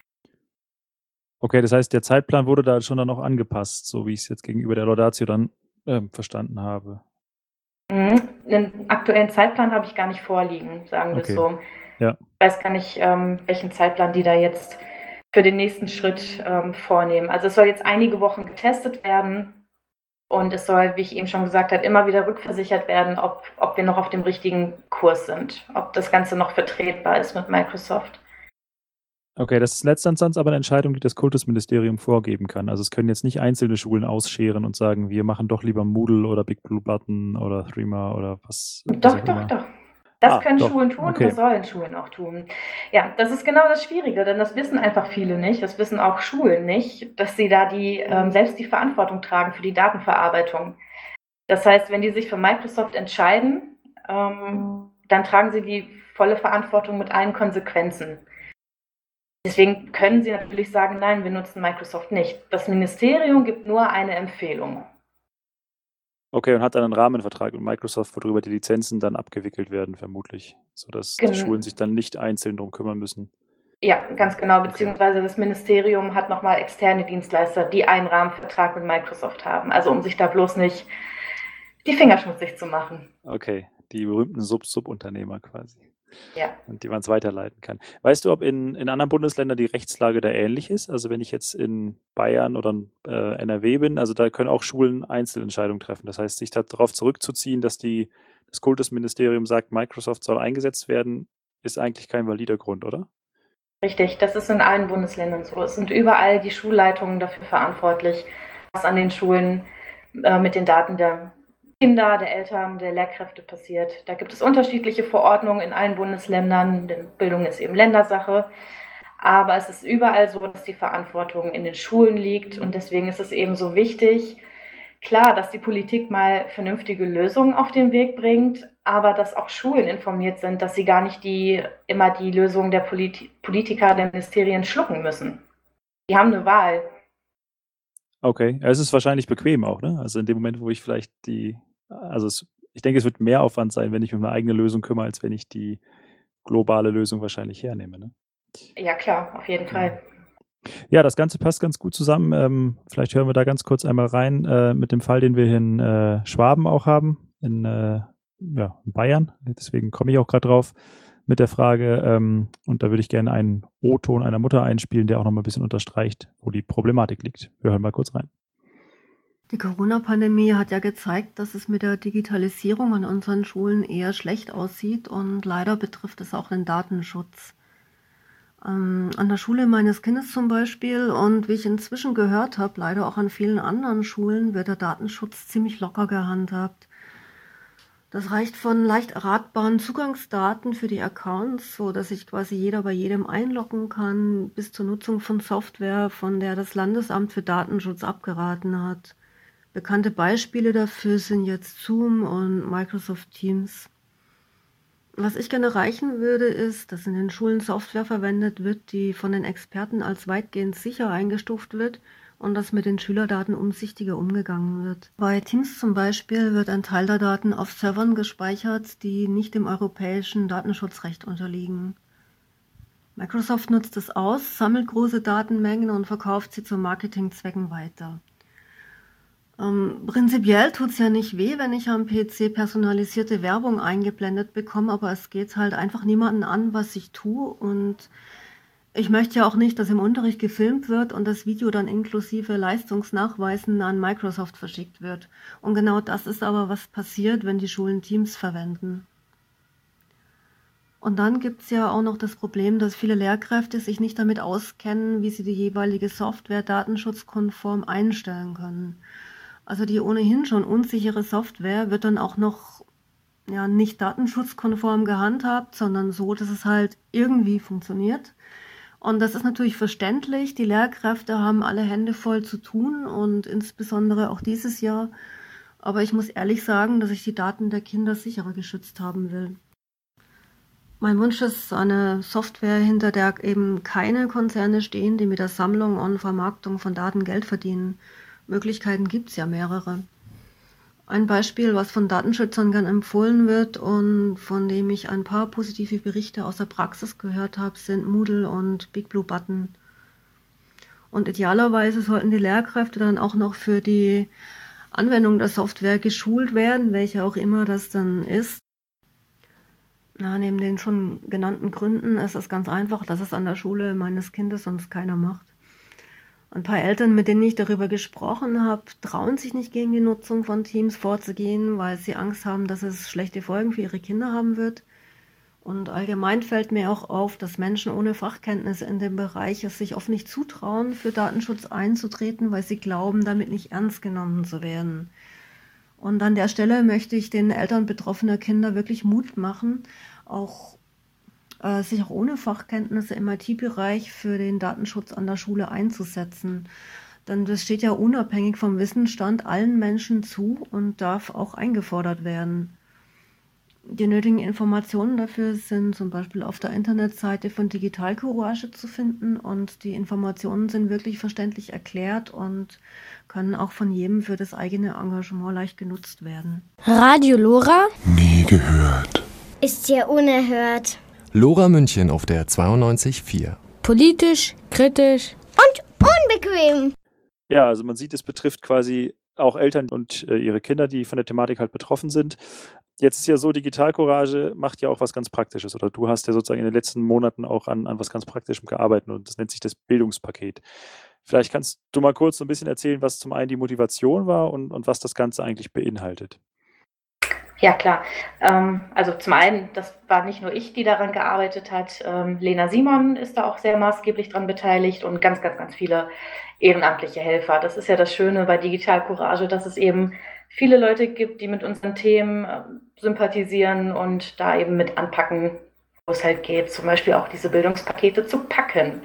Okay, das heißt, der Zeitplan wurde da schon dann noch angepasst, so wie ich es jetzt gegenüber der Laudatio dann äh, verstanden habe. Mhm. Den aktuellen Zeitplan habe ich gar nicht vorliegen, sagen wir Okay. so. Ja. Ich weiß gar nicht, ähm, welchen Zeitplan die da jetzt für den nächsten Schritt ähm, vornehmen. Also es soll jetzt einige Wochen getestet werden. Und es soll, wie ich eben schon gesagt habe, immer wieder rückversichert werden, ob, ob wir noch auf dem richtigen Kurs sind, ob das Ganze noch vertretbar ist mit Microsoft. Okay, das ist letztendlich aber eine Entscheidung, die das Kultusministerium vorgeben kann. Also es können jetzt nicht einzelne Schulen ausscheren und sagen, wir machen doch lieber Moodle oder Big Blue Button oder Threema oder was. Doch, was auch doch, immer. doch. Das Ah, können doch. Schulen tun, Okay. das sollen Schulen auch tun. Ja, das ist genau das Schwierige, denn das wissen einfach viele nicht, das wissen auch Schulen nicht, dass sie da die ähm, selbst die Verantwortung tragen für die Datenverarbeitung. Das heißt, wenn die sich für Microsoft entscheiden, ähm, dann tragen sie die volle Verantwortung mit allen Konsequenzen. Deswegen können sie natürlich sagen, nein, wir nutzen Microsoft nicht. Das Ministerium gibt nur eine Empfehlung. Okay, und hat dann einen Rahmenvertrag mit Microsoft, worüber die Lizenzen dann abgewickelt werden, vermutlich, sodass Gen- die Schulen sich dann nicht einzeln darum kümmern müssen. Ja, ganz genau, beziehungsweise das Ministerium hat nochmal externe Dienstleister, die einen Rahmenvertrag mit Microsoft haben. Also um sich da bloß nicht die Finger schmutzig zu machen. Okay, die berühmten Sub-Subunternehmer quasi. Ja. Und die man es weiterleiten kann. Weißt du, ob in, in anderen Bundesländern die Rechtslage da ähnlich ist? Also wenn ich jetzt in Bayern oder in äh, N R W bin, also da können auch Schulen Einzelentscheidungen treffen. Das heißt, sich darauf zurückzuziehen, dass die, das Kultusministerium sagt, Microsoft soll eingesetzt werden, ist eigentlich kein valider Grund, oder? Richtig, das ist in allen Bundesländern so. Es sind überall die Schulleitungen dafür verantwortlich, was an den Schulen äh, mit den Daten der Kinder, der Eltern, der Lehrkräfte passiert. Da gibt es unterschiedliche Verordnungen in allen Bundesländern, denn Bildung ist eben Ländersache. Aber es ist überall so, dass die Verantwortung in den Schulen liegt und deswegen ist es eben so wichtig, klar, dass die Politik mal vernünftige Lösungen auf den Weg bringt, aber dass auch Schulen informiert sind, dass sie gar nicht die, immer die Lösungen der Polit- Politiker, der Ministerien schlucken müssen. Die haben eine Wahl. Okay, ja, es ist wahrscheinlich bequem auch, ne? Also in dem Moment, wo ich vielleicht die, also es, ich denke, es wird mehr Aufwand sein, wenn ich mich um eine eigene Lösung kümmere, als wenn ich die globale Lösung wahrscheinlich hernehme, ne? Ja klar, auf jeden Genau. Fall. Ja, das Ganze passt ganz gut zusammen. Ähm, vielleicht hören wir da ganz kurz einmal rein äh, mit dem Fall, den wir hier in äh, Schwaben auch haben, in, äh, ja, in Bayern. Deswegen komme ich auch gerade drauf mit der Frage. Ähm, und da würde ich gerne einen O-Ton einer Mutter einspielen, der auch noch mal ein bisschen unterstreicht, wo die Problematik liegt. Wir hören mal kurz rein. Die Corona-Pandemie hat ja gezeigt, dass es mit der Digitalisierung an unseren Schulen eher schlecht aussieht und leider betrifft es auch den Datenschutz. Ähm, an der Schule meines Kindes zum Beispiel und wie ich inzwischen gehört habe, leider auch an vielen anderen Schulen wird der Datenschutz ziemlich locker gehandhabt. Das reicht von leicht erratbaren Zugangsdaten für die Accounts, so dass sich quasi jeder bei jedem einloggen kann, bis zur Nutzung von Software, von der das Landesamt für Datenschutz abgeraten hat. Bekannte Beispiele dafür sind jetzt Zoom und Microsoft Teams. Was ich gerne erreichen würde, ist, dass in den Schulen Software verwendet wird, die von den Experten als weitgehend sicher eingestuft wird und dass mit den Schülerdaten umsichtiger umgegangen wird. Bei Teams zum Beispiel wird ein Teil der Daten auf Servern gespeichert, die nicht dem europäischen Datenschutzrecht unterliegen. Microsoft nutzt es aus, sammelt große Datenmengen und verkauft sie zu Marketingzwecken weiter. Ähm, prinzipiell tut es ja nicht weh, wenn ich am P C personalisierte Werbung eingeblendet bekomme, aber es geht halt einfach niemanden an, was ich tue und ich möchte ja auch nicht, dass im Unterricht gefilmt wird und das Video dann inklusive Leistungsnachweisen an Microsoft verschickt wird. Und genau das ist aber, was passiert, wenn die Schulen Teams verwenden. Und dann gibt es ja auch noch das Problem, dass viele Lehrkräfte sich nicht damit auskennen, wie sie die jeweilige Software datenschutzkonform einstellen können. Also die ohnehin schon unsichere Software wird dann auch noch ja, nicht datenschutzkonform gehandhabt, sondern so, dass es halt irgendwie funktioniert. Und das ist natürlich verständlich. Die Lehrkräfte haben alle Hände voll zu tun und insbesondere auch dieses Jahr. Aber ich muss ehrlich sagen, dass ich die Daten der Kinder sicherer geschützt haben will. Mein Wunsch ist eine Software, hinter der eben keine Konzerne stehen, die mit der Sammlung und Vermarktung von Daten Geld verdienen. Möglichkeiten gibt es ja mehrere. Ein Beispiel, was von Datenschützern gern empfohlen wird und von dem ich ein paar positive Berichte aus der Praxis gehört habe, sind Moodle und Big Blue Button. Und idealerweise sollten die Lehrkräfte dann auch noch für die Anwendung der Software geschult werden, welche auch immer das dann ist. Na, neben den schon genannten Gründen ist es ganz einfach, dass es an der Schule meines Kindes sonst keiner macht. Ein paar Eltern, mit denen ich darüber gesprochen habe, trauen sich nicht gegen die Nutzung von Teams vorzugehen, weil sie Angst haben, dass es schlechte Folgen für ihre Kinder haben wird. Und allgemein fällt mir auch auf, dass Menschen ohne Fachkenntnisse in dem Bereich es sich oft nicht zutrauen, für Datenschutz einzutreten, weil sie glauben, damit nicht ernst genommen zu werden. Und an der Stelle möchte ich den Eltern betroffener Kinder wirklich Mut machen, auch äh, sich auch ohne Fachkenntnisse im I T-Bereich für den Datenschutz an der Schule einzusetzen. Denn das steht ja unabhängig vom Wissensstand allen Menschen zu und darf auch eingefordert werden. Die nötigen Informationen dafür sind zum Beispiel auf der Internetseite von Digital Courage zu finden und die Informationen sind wirklich verständlich erklärt und können auch von jedem für das eigene Engagement leicht genutzt werden. Radio Lora? Nie gehört. Ist ja unerhört. Lora München auf der zweiundneunzig Komma vier. Politisch, kritisch und unbequem. Ja, also man sieht, es betrifft quasi auch Eltern und äh, ihre Kinder, die von der Thematik halt betroffen sind. Jetzt ist ja so, Digital Courage macht ja auch was ganz Praktisches oder du hast ja sozusagen in den letzten Monaten auch an, an was ganz Praktischem gearbeitet und das nennt sich das Bildungspaket. Vielleicht kannst du mal kurz so ein bisschen erzählen, was zum einen die Motivation war und, und was das Ganze eigentlich beinhaltet. Ja, klar. Ähm, also zum einen, das war nicht nur ich, die daran gearbeitet hat. Ähm, Lena Simon ist da auch sehr maßgeblich dran beteiligt und ganz, ganz, ganz viele ehrenamtliche Helfer. Das ist ja das Schöne bei Digital Courage, dass es eben viele Leute gibt, die mit unseren Themen äh, sympathisieren und da eben mit anpacken, wo es halt geht, zum Beispiel auch diese Bildungspakete zu packen.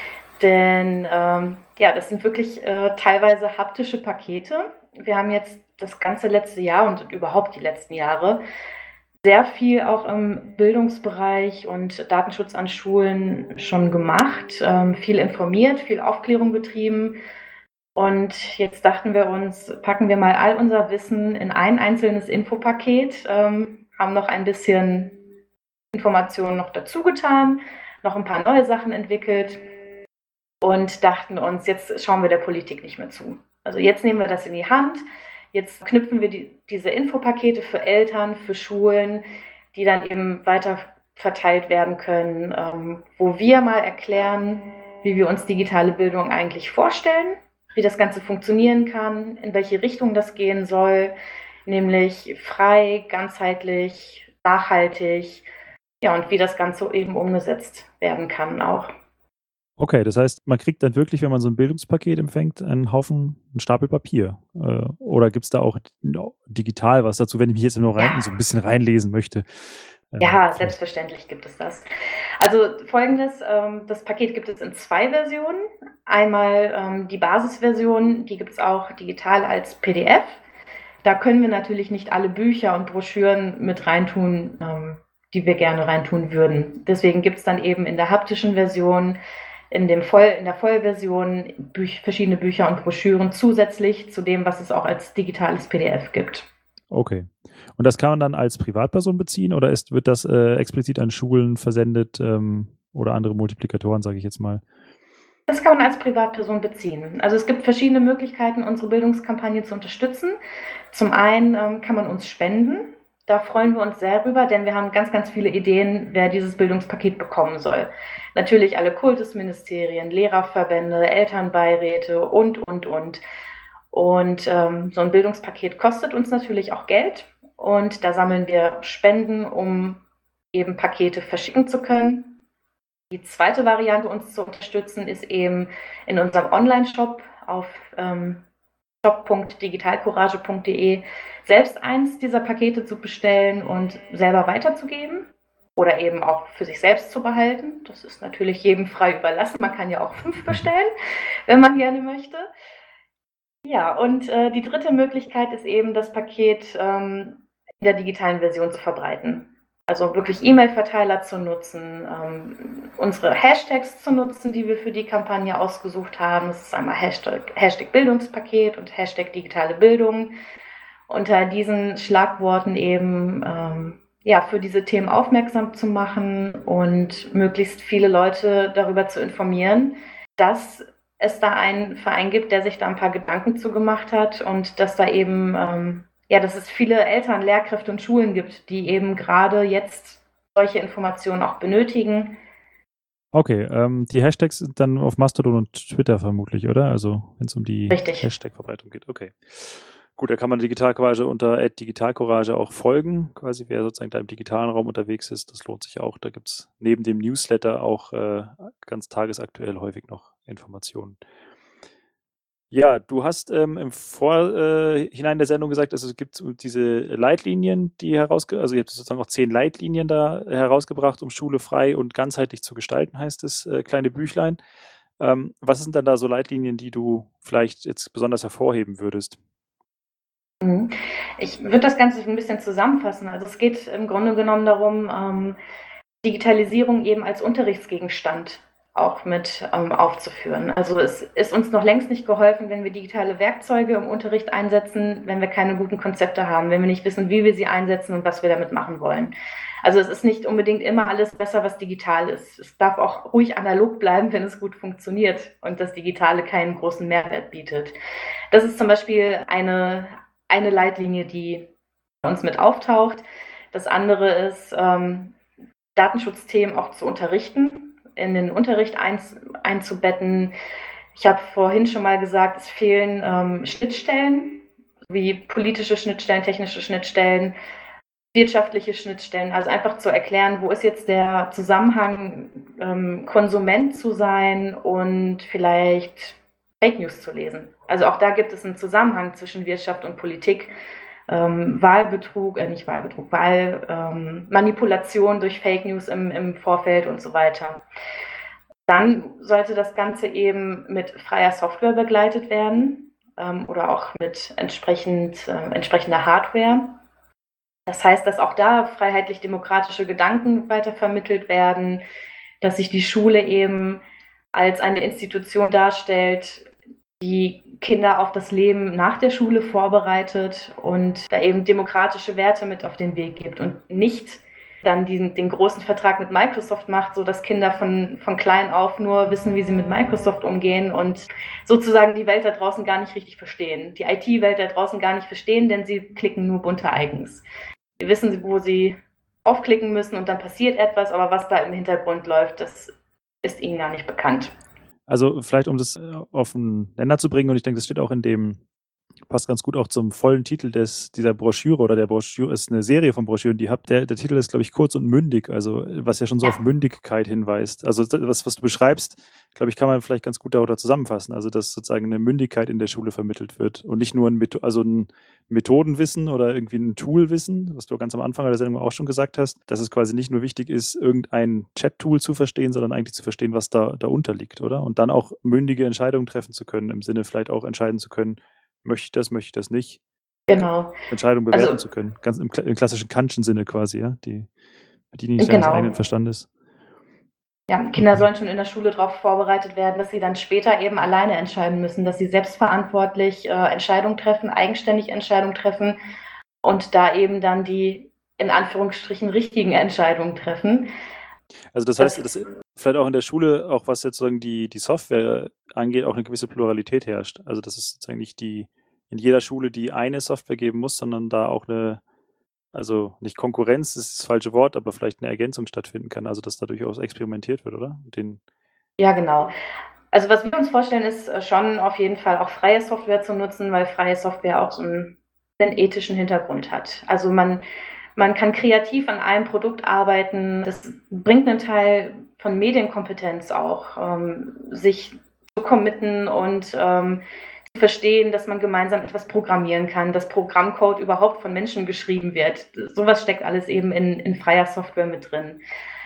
Denn ähm, ja, das sind wirklich äh, teilweise haptische Pakete. Wir haben jetzt das ganze letzte Jahr und überhaupt die letzten Jahre sehr viel auch im Bildungsbereich und Datenschutz an Schulen schon gemacht, ähm, viel informiert, viel Aufklärung betrieben. Und jetzt dachten wir uns, packen wir mal all unser Wissen in ein einzelnes Infopaket, ähm, haben noch ein bisschen Informationen noch dazu getan, noch ein paar neue Sachen entwickelt und dachten uns, jetzt schauen wir der Politik nicht mehr zu. Also jetzt nehmen wir das in die Hand. Jetzt knüpfen wir die, diese Infopakete für Eltern, für Schulen, die dann eben weiter verteilt werden können, ähm, wo wir mal erklären, wie wir uns digitale Bildung eigentlich vorstellen, wie das Ganze funktionieren kann, in welche Richtung das gehen soll, nämlich frei, ganzheitlich, nachhaltig, ja, und wie das Ganze eben umgesetzt werden kann auch. Okay, das heißt, man kriegt dann wirklich, wenn man so ein Bildungspaket empfängt, einen Haufen, einen Stapel Papier. Äh, oder gibt es da auch no, digital was dazu, wenn ich mich jetzt nur rein, Ja. so ein bisschen reinlesen möchte? Äh, Ja, vielleicht- selbstverständlich gibt es das. Also folgendes, ähm, das Paket gibt es in zwei Versionen. Einmal ähm, die Basisversion, die gibt es auch digital als P D F. Da können wir natürlich nicht alle Bücher und Broschüren mit reintun, ähm, die wir gerne reintun würden. Deswegen gibt es dann eben in der haptischen Version, in, dem Voll, in der Vollversion Büch, verschiedene Bücher und Broschüren zusätzlich zu dem, was es auch als digitales P D F gibt. Okay. Und das kann man dann als Privatperson beziehen oder ist, wird das äh, explizit an Schulen versendet ähm, oder andere Multiplikatoren, sage ich jetzt mal? Das kann man als Privatperson beziehen. Also es gibt verschiedene Möglichkeiten, unsere Bildungskampagne zu unterstützen. Zum einen ähm, kann man uns spenden. Da freuen wir uns sehr drüber, denn wir haben ganz, ganz viele Ideen, wer dieses Bildungspaket bekommen soll. Natürlich alle Kultusministerien, Lehrerverbände, Elternbeiräte und, und, und. Und ähm, so ein Bildungspaket kostet uns natürlich auch Geld. Und da sammeln wir Spenden, um eben Pakete verschicken zu können. Die zweite Variante, uns zu unterstützen, ist eben in unserem Online-Shop auf ähm, shop punkt digitalcourage punkt de selbst eins dieser Pakete zu bestellen und selber weiterzugeben oder eben auch für sich selbst zu behalten. Das ist natürlich jedem frei überlassen. Man kann ja auch fünf bestellen, wenn man gerne möchte. Ja, und äh, die dritte Möglichkeit ist eben, das Paket ähm, in der digitalen Version zu verbreiten. Also wirklich E-Mail-Verteiler zu nutzen, ähm, unsere Hashtags zu nutzen, die wir für die Kampagne ausgesucht haben. Das ist einmal Hashtag, Hashtag Bildungspaket und Hashtag digitale Bildung. Unter diesen Schlagworten eben ähm, ja, für diese Themen aufmerksam zu machen und möglichst viele Leute darüber zu informieren, dass es da einen Verein gibt, der sich da ein paar Gedanken zu gemacht hat und dass da eben ähm, ja, dass es viele Eltern, Lehrkräfte und Schulen gibt, die eben gerade jetzt solche Informationen auch benötigen. Okay, ähm, die Hashtags sind dann auf Mastodon und Twitter vermutlich, oder? Also wenn es um die Richtig. Hashtag-Verbreitung geht. Okay. Gut, da kann man Digitalcourage unter at digitalcourage auch folgen. Quasi wer sozusagen da im digitalen Raum unterwegs ist, das lohnt sich auch. Da gibt es neben dem Newsletter auch äh, ganz tagesaktuell häufig noch Informationen. Ja, du hast ähm, im Vorhinein äh, der Sendung gesagt, also es gibt so diese Leitlinien, die herausge also ihr habt sozusagen auch zehn Leitlinien da herausgebracht, um Schule frei und ganzheitlich zu gestalten, heißt es, äh, kleine Büchlein. Ähm, was sind dann da so Leitlinien, die du vielleicht jetzt besonders hervorheben würdest? Mhm. Ich würde das Ganze ein bisschen zusammenfassen. Also es geht im Grunde genommen darum, ähm, Digitalisierung eben als Unterrichtsgegenstand auch mit ähm, aufzuführen. Also es ist uns noch längst nicht geholfen, wenn wir digitale Werkzeuge im Unterricht einsetzen, wenn wir keine guten Konzepte haben, wenn wir nicht wissen, wie wir sie einsetzen und was wir damit machen wollen. Also es ist nicht unbedingt immer alles besser, was digital ist. Es darf auch ruhig analog bleiben, wenn es gut funktioniert und das Digitale keinen großen Mehrwert bietet. Das ist zum Beispiel eine, eine Leitlinie, die bei uns mit auftaucht. Das andere ist, ähm, Datenschutzthemen auch zu unterrichten, in den Unterricht ein, einzubetten. Ich habe vorhin schon mal gesagt, es fehlen ähm, Schnittstellen, wie politische Schnittstellen, technische Schnittstellen, wirtschaftliche Schnittstellen. Also einfach zu erklären, wo ist jetzt der Zusammenhang, ähm, Konsument zu sein und vielleicht Fake News zu lesen. Also auch da gibt es einen Zusammenhang zwischen Wirtschaft und Politik. Ähm, Wahlbetrug, äh, nicht Wahlbetrug, Wahlmanipulation ähm, durch Fake News im, im Vorfeld und so weiter. Dann sollte das Ganze eben mit freier Software begleitet werden ähm, oder auch mit entsprechend, äh, entsprechender Hardware. Das heißt, dass auch da freiheitlich-demokratische Gedanken weitervermittelt werden, dass sich die Schule eben als eine Institution darstellt, die Kinder auf das Leben nach der Schule vorbereitet und da eben demokratische Werte mit auf den Weg gibt und nicht dann diesen, den großen Vertrag mit Microsoft macht, sodass Kinder von, von klein auf nur wissen, wie sie mit Microsoft umgehen und sozusagen die Welt da draußen gar nicht richtig verstehen. Die I T-Welt da draußen gar nicht verstehen, denn sie klicken nur bunte Icons. Sie wissen, wo sie aufklicken müssen und dann passiert etwas, aber was da im Hintergrund läuft, das ist ihnen gar nicht bekannt. Also vielleicht, um das auf den Nenner zu bringen, und ich denke, das steht auch in dem, passt ganz gut auch zum vollen Titel des, dieser Broschüre oder der Broschüre, ist eine Serie von Broschüren, die ihr habt. Der, der Titel ist, glaube ich, kurz und mündig, also was ja schon so auf Mündigkeit hinweist. Also was, was du beschreibst, glaube ich, kann man vielleicht ganz gut darunter zusammenfassen. Also dass sozusagen eine Mündigkeit in der Schule vermittelt wird und nicht nur ein, Metho- also ein Methodenwissen oder irgendwie ein Toolwissen, was du ganz am Anfang der Sendung auch schon gesagt hast, dass es quasi nicht nur wichtig ist, irgendein Chat-Tool zu verstehen, sondern eigentlich zu verstehen, was da darunter liegt, oder? Und dann auch mündige Entscheidungen treffen zu können, im Sinne vielleicht auch entscheiden zu können, möchte ich das, möchte ich das nicht? Genau. Entscheidungen bewerten Also, zu können. Ganz im, im klassischen Kantschen Sinne quasi, ja. Die bedienen sich genau. des eigenen Verstandes. Ja, Kinder sollen schon in der Schule darauf vorbereitet werden, dass sie dann später eben alleine entscheiden müssen, dass sie selbstverantwortlich äh, Entscheidungen treffen, eigenständig Entscheidungen treffen und da eben dann die in Anführungsstrichen richtigen Entscheidungen treffen. Also das heißt, dass vielleicht auch in der Schule, auch was jetzt sozusagen die, die Software angeht, auch eine gewisse Pluralität herrscht. Also dass es sozusagen nicht die in jeder Schule die eine Software geben muss, sondern da auch eine, also nicht Konkurrenz, das ist das falsche Wort, aber vielleicht eine Ergänzung stattfinden kann. Also dass da durchaus experimentiert wird, oder? Den Ja, genau. Also was wir uns vorstellen, ist äh, schon auf jeden Fall auch freie Software zu nutzen, weil freie Software auch so einen, einen ethischen Hintergrund hat. Also man, man kann kreativ an einem Produkt arbeiten. Das bringt einen Teil von Medienkompetenz auch, ähm, sich zu committen und ähm, zu verstehen, dass man gemeinsam etwas programmieren kann, dass Programmcode überhaupt von Menschen geschrieben wird. Sowas steckt alles eben in, in freier Software mit drin.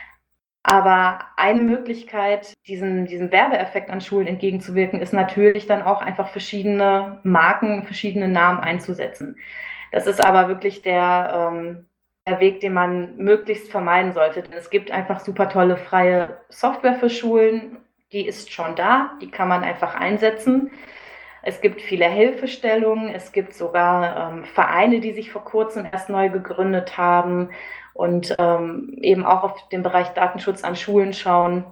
Aber eine Möglichkeit, diesen, diesen Werbeeffekt an Schulen entgegenzuwirken, ist natürlich dann auch einfach verschiedene Marken, verschiedene Namen einzusetzen. Das ist aber wirklich der, ähm, der Weg, den man möglichst vermeiden sollte. Denn es gibt einfach super tolle freie Software für Schulen, die ist schon da, die kann man einfach einsetzen. Es gibt viele Hilfestellungen, es gibt sogar ähm, Vereine, die sich vor kurzem erst neu gegründet haben und ähm, eben auch auf den Bereich Datenschutz an Schulen schauen.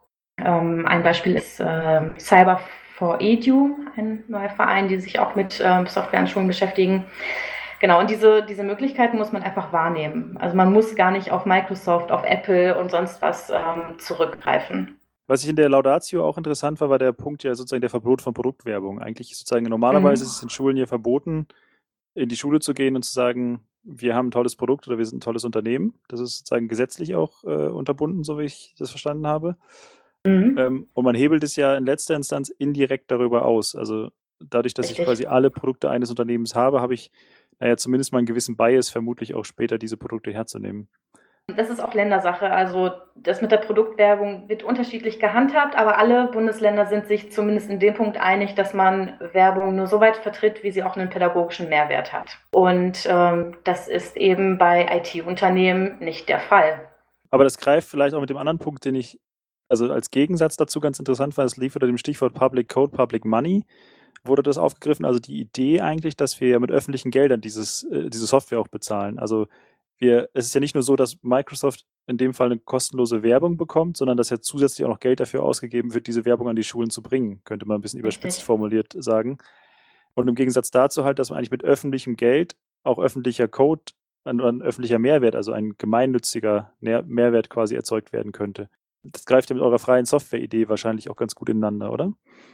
Ähm, ein Beispiel ist äh, Cyber for Edu, ein neuer Verein, die sich auch mit ähm, Software an Schulen beschäftigen. Genau, und diese, diese Möglichkeiten muss man einfach wahrnehmen. Also man muss gar nicht auf Microsoft, auf Apple und sonst was ähm, zurückgreifen. Was ich in der Laudatio auch interessant war, war der Punkt ja sozusagen der Verbot von Produktwerbung. Eigentlich sozusagen normalerweise Mhm. ist es in Schulen ja verboten, in die Schule zu gehen und zu sagen, wir haben ein tolles Produkt oder wir sind ein tolles Unternehmen. Das ist sozusagen gesetzlich auch äh, unterbunden, so wie ich das verstanden habe. Mhm. Ähm, und man hebelt es ja in letzter Instanz indirekt darüber aus. Also dadurch, dass ich Richtig. quasi alle Produkte eines Unternehmens habe, habe ich naja zumindest mal einen gewissen Bias, vermutlich auch später diese Produkte herzunehmen. Das ist auch Ländersache. Also das mit der Produktwerbung wird unterschiedlich gehandhabt, aber alle Bundesländer sind sich zumindest in dem Punkt einig, dass man Werbung nur so weit vertritt, wie sie auch einen pädagogischen Mehrwert hat. Und ähm, das ist eben bei I T-Unternehmen nicht der Fall. Aber das greift vielleicht auch mit dem anderen Punkt, den ich also als Gegensatz dazu ganz interessant fand, es lief unter dem Stichwort Public Code, Public Money, wurde das aufgegriffen. Also die Idee eigentlich, dass wir ja mit öffentlichen Geldern dieses, äh, diese Software auch bezahlen. Also wir, es ist ja nicht nur so, dass Microsoft in dem Fall eine kostenlose Werbung bekommt, sondern dass ja zusätzlich auch noch Geld dafür ausgegeben wird, diese Werbung an die Schulen zu bringen, könnte man ein bisschen überspitzt Richtig. formuliert sagen. Und im Gegensatz dazu halt, dass man eigentlich mit öffentlichem Geld auch öffentlicher Code, ein, ein öffentlicher Mehrwert, also ein gemeinnütziger Mehr- Mehrwert quasi erzeugt werden könnte. Das greift ja mit eurer freien Software-Idee wahrscheinlich auch ganz gut ineinander, oder?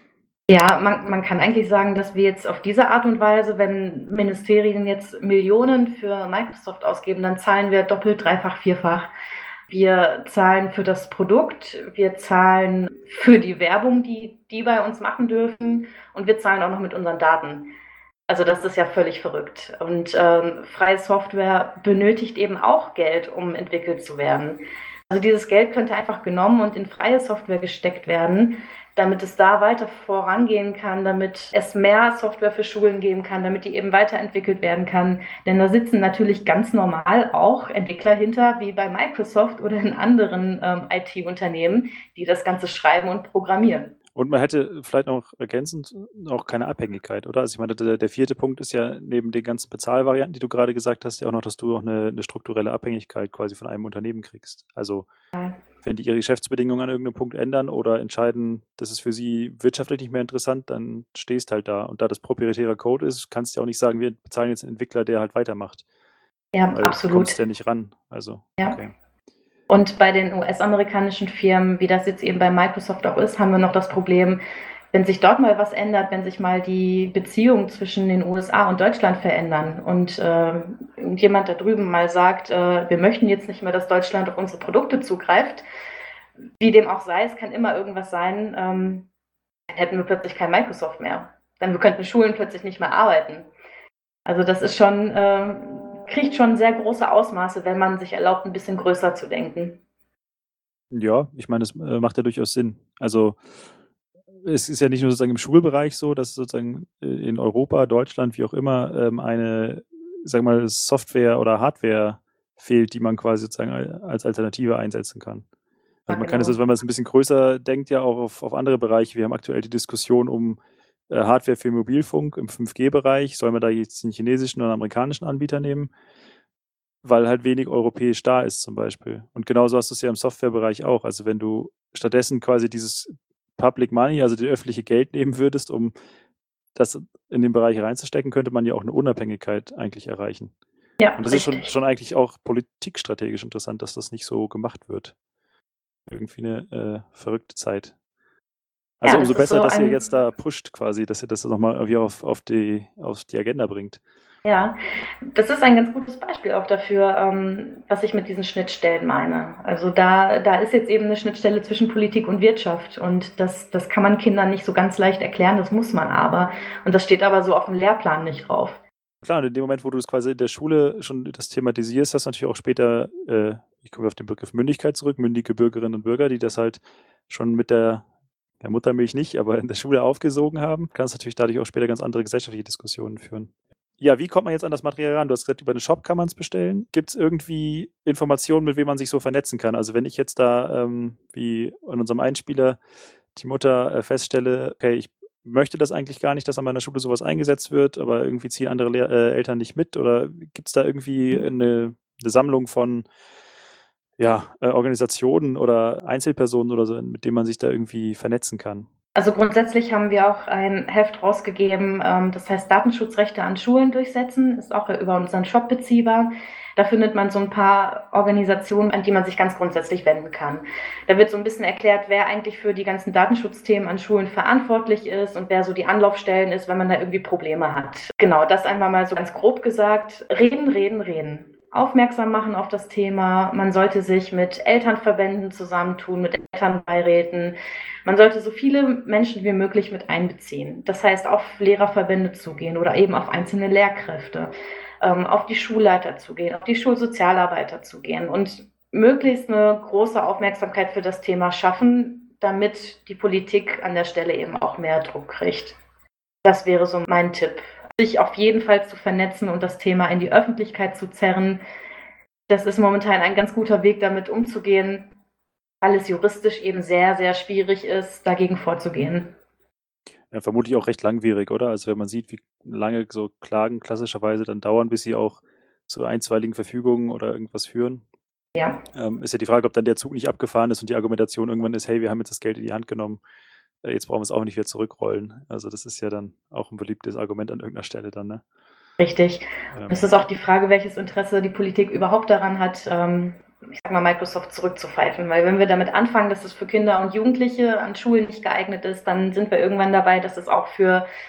Ja, man, man kann eigentlich sagen, dass wir jetzt auf diese Art und Weise, wenn Ministerien jetzt Millionen für Microsoft ausgeben, dann zahlen wir doppelt, dreifach, vierfach Wir zahlen für das Produkt, wir zahlen für die Werbung, die die bei uns machen dürfen, und wir zahlen auch noch mit unseren Daten. Also das ist ja völlig verrückt. Und ähm, freie Software benötigt eben auch Geld, um entwickelt zu werden. Also dieses Geld könnte einfach genommen und in freie Software gesteckt werden, damit es da weiter vorangehen kann, damit es mehr Software für Schulen geben kann, damit die eben weiterentwickelt werden kann. Denn da sitzen natürlich ganz normal auch Entwickler hinter, wie bei Microsoft oder in anderen ähm, I T-Unternehmen, die das Ganze schreiben und programmieren. Und man hätte vielleicht noch ergänzend auch keine Abhängigkeit, oder? Also ich meine, der, der vierte Punkt ist ja neben den ganzen Bezahlvarianten, die du gerade gesagt hast, ja auch noch, dass du auch eine, eine strukturelle Abhängigkeit quasi von einem Unternehmen kriegst. Also Ja. wenn die ihre Geschäftsbedingungen an irgendeinem Punkt ändern oder entscheiden, das ist für sie wirtschaftlich nicht mehr interessant, dann stehst halt da. Und da das proprietärer Code ist, kannst du ja auch nicht sagen, wir bezahlen jetzt einen Entwickler, der halt weitermacht. Ja, Weil du absolut. kommst ja nicht ran. Also, Ja. okay. Und bei den U S-amerikanischen Firmen, wie das jetzt eben bei Microsoft auch ist, haben wir noch das Problem, wenn sich dort mal was ändert, wenn sich mal die Beziehungen zwischen den U S A und Deutschland verändern und äh, jemand da drüben mal sagt, äh, wir möchten jetzt nicht mehr, dass Deutschland auf unsere Produkte zugreift, wie dem auch sei, es kann immer irgendwas sein, ähm, dann hätten wir plötzlich kein Microsoft mehr. Dann könnten Schulen plötzlich nicht mehr arbeiten. Also das ist schon, äh, kriegt schon sehr große Ausmaße, wenn man sich erlaubt, ein bisschen größer zu denken. Ja, ich meine, das äh, macht ja durchaus Sinn. Also es ist ja nicht nur sozusagen im Schulbereich so, dass sozusagen äh, in Europa, Deutschland, wie auch immer, ähm, eine, sagen wir mal, Software oder Hardware fehlt, die man quasi sozusagen al- als Alternative einsetzen kann. Also Ja, man kann es, genau. wenn man es ein bisschen größer denkt, ja auch auf, auf andere Bereiche. Wir haben aktuell die Diskussion um äh, Hardware für Mobilfunk im fünf G-Bereich. Soll man da jetzt den chinesischen oder amerikanischen Anbieter nehmen? Weil halt wenig europäisch da ist zum Beispiel. Und genauso hast du es ja im Softwarebereich auch. Also wenn du stattdessen quasi dieses Public Money, also das öffentliche Geld nehmen würdest, um das in den Bereich reinzustecken, könnte man ja auch eine Unabhängigkeit eigentlich erreichen. Ja, Und das ist schon, richtig. schon eigentlich auch politikstrategisch interessant, dass das nicht so gemacht wird. Irgendwie eine äh, verrückte Zeit. Also Ja, umso das ist besser, so dass ihr ein, jetzt da pusht quasi, dass ihr das nochmal irgendwie auf, auf, die, auf die Agenda bringt. ja, das ist ein ganz gutes Beispiel auch dafür, ähm, was ich mit diesen Schnittstellen meine. Also da, da ist jetzt eben eine Schnittstelle zwischen Politik und Wirtschaft und das, das kann man Kindern nicht so ganz leicht erklären, das muss man aber. Und das steht aber so auf dem Lehrplan nicht drauf. Klar, und in dem Moment, wo du das quasi in der Schule schon das thematisierst, hast du natürlich auch später, äh, ich komme auf den Begriff Mündigkeit zurück, mündige Bürgerinnen und Bürger, die das halt schon mit der, der Muttermilch nicht, aber in der Schule aufgesogen haben, kannst natürlich dadurch auch später ganz andere gesellschaftliche Diskussionen führen. Ja, wie kommt man jetzt an das Material ran? Du hast gesagt, über den Shop kann man es bestellen. Gibt es irgendwie Informationen, mit wem man sich so vernetzen kann? Also wenn ich jetzt da, ähm, wie in unserem Einspieler, die Mutter äh, feststelle, okay, ich möchte das eigentlich gar nicht, dass an meiner Schule sowas eingesetzt wird, aber irgendwie ziehen andere Lehr äh, Eltern nicht mit, oder gibt es da irgendwie eine, eine Sammlung von ja, äh, Organisationen oder Einzelpersonen oder so, mit denen man sich da irgendwie vernetzen kann? Also grundsätzlich haben wir auch ein Heft rausgegeben, ähm, das heißt Datenschutzrechte an Schulen durchsetzen, ist auch über unseren Shop beziehbar. Da findet man so ein paar Organisationen, an die man sich ganz grundsätzlich wenden kann. Da wird so ein bisschen erklärt, wer eigentlich für die ganzen Datenschutzthemen an Schulen verantwortlich ist und wer so die Anlaufstellen ist, wenn man da irgendwie Probleme hat. Genau, das einfach mal so ganz grob gesagt. Reden, reden, reden. Aufmerksam machen auf das Thema. Man sollte sich mit Elternverbänden zusammentun, mit Elternbeiräten. Man sollte so viele Menschen wie möglich mit einbeziehen. Das heißt, auf Lehrerverbände zugehen oder eben auf einzelne Lehrkräfte, ähm, auf die Schulleiter zugehen, auf die Schulsozialarbeiter zugehen und möglichst eine große Aufmerksamkeit für das Thema schaffen, damit die Politik an der Stelle eben auch mehr Druck kriegt. Das wäre so mein Tipp. Sich auf jeden Fall zu vernetzen und das Thema in die Öffentlichkeit zu zerren. Das ist momentan ein ganz guter Weg, damit umzugehen, weil es juristisch eben sehr, sehr schwierig ist, dagegen vorzugehen. Ja, vermutlich auch recht langwierig, oder? Also wenn man sieht, wie lange so Klagen klassischerweise dann dauern, bis sie auch zu einstweiligen Verfügungen oder irgendwas führen. Ja. Ähm, ist ja die Frage, ob dann der Zug nicht abgefahren ist und die Argumentation irgendwann ist, hey, wir haben jetzt das Geld in die Hand genommen, äh, jetzt brauchen wir es auch nicht wieder zurückrollen. Also das ist ja dann auch ein beliebtes Argument an irgendeiner Stelle dann, ne? Richtig. Ähm, Es ist auch die Frage, welches Interesse die Politik überhaupt daran hat, ähm, ich sag mal, Microsoft zurückzupfeifen. Weil wenn wir damit anfangen, dass es für Kinder und Jugendliche an Schulen nicht geeignet ist, dann sind wir irgendwann dabei, dass es auch für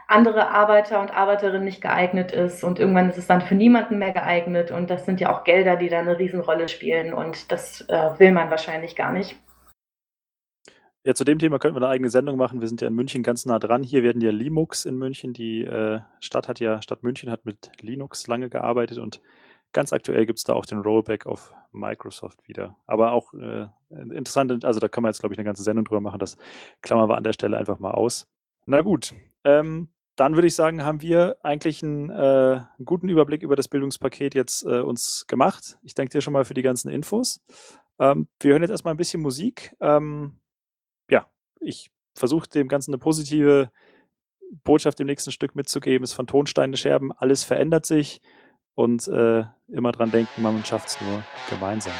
andere Arbeiter und Arbeiterinnen nicht geeignet ist und irgendwann ist es dann für niemanden mehr geeignet und das sind ja auch Gelder, die da eine Riesenrolle spielen und das äh, will man wahrscheinlich gar nicht. Ja, zu dem Thema könnten wir eine eigene Sendung machen. Wir sind ja in München ganz nah dran. Hier werden ja Limux in München. Die äh, Stadt hat ja, Stadt München hat mit Linux lange gearbeitet und ganz aktuell gibt es da auch den Rollback auf Microsoft wieder. Aber auch äh, interessant, also da kann man jetzt, glaube ich, eine ganze Sendung drüber machen. Das klammern wir an der Stelle einfach mal aus. Na gut, ähm, dann würde ich sagen, haben wir eigentlich einen, äh, einen guten Überblick über das Bildungspaket jetzt äh, uns gemacht. Ich danke dir schon mal für die ganzen Infos. Ähm, wir hören jetzt erstmal ein bisschen Musik. Ähm, ja, ich versuche dem Ganzen eine positive Botschaft im nächsten Stück mitzugeben. Ist von Tonsteine Scherben, alles verändert sich und äh, immer dran denken, man schafft es nur gemeinsam.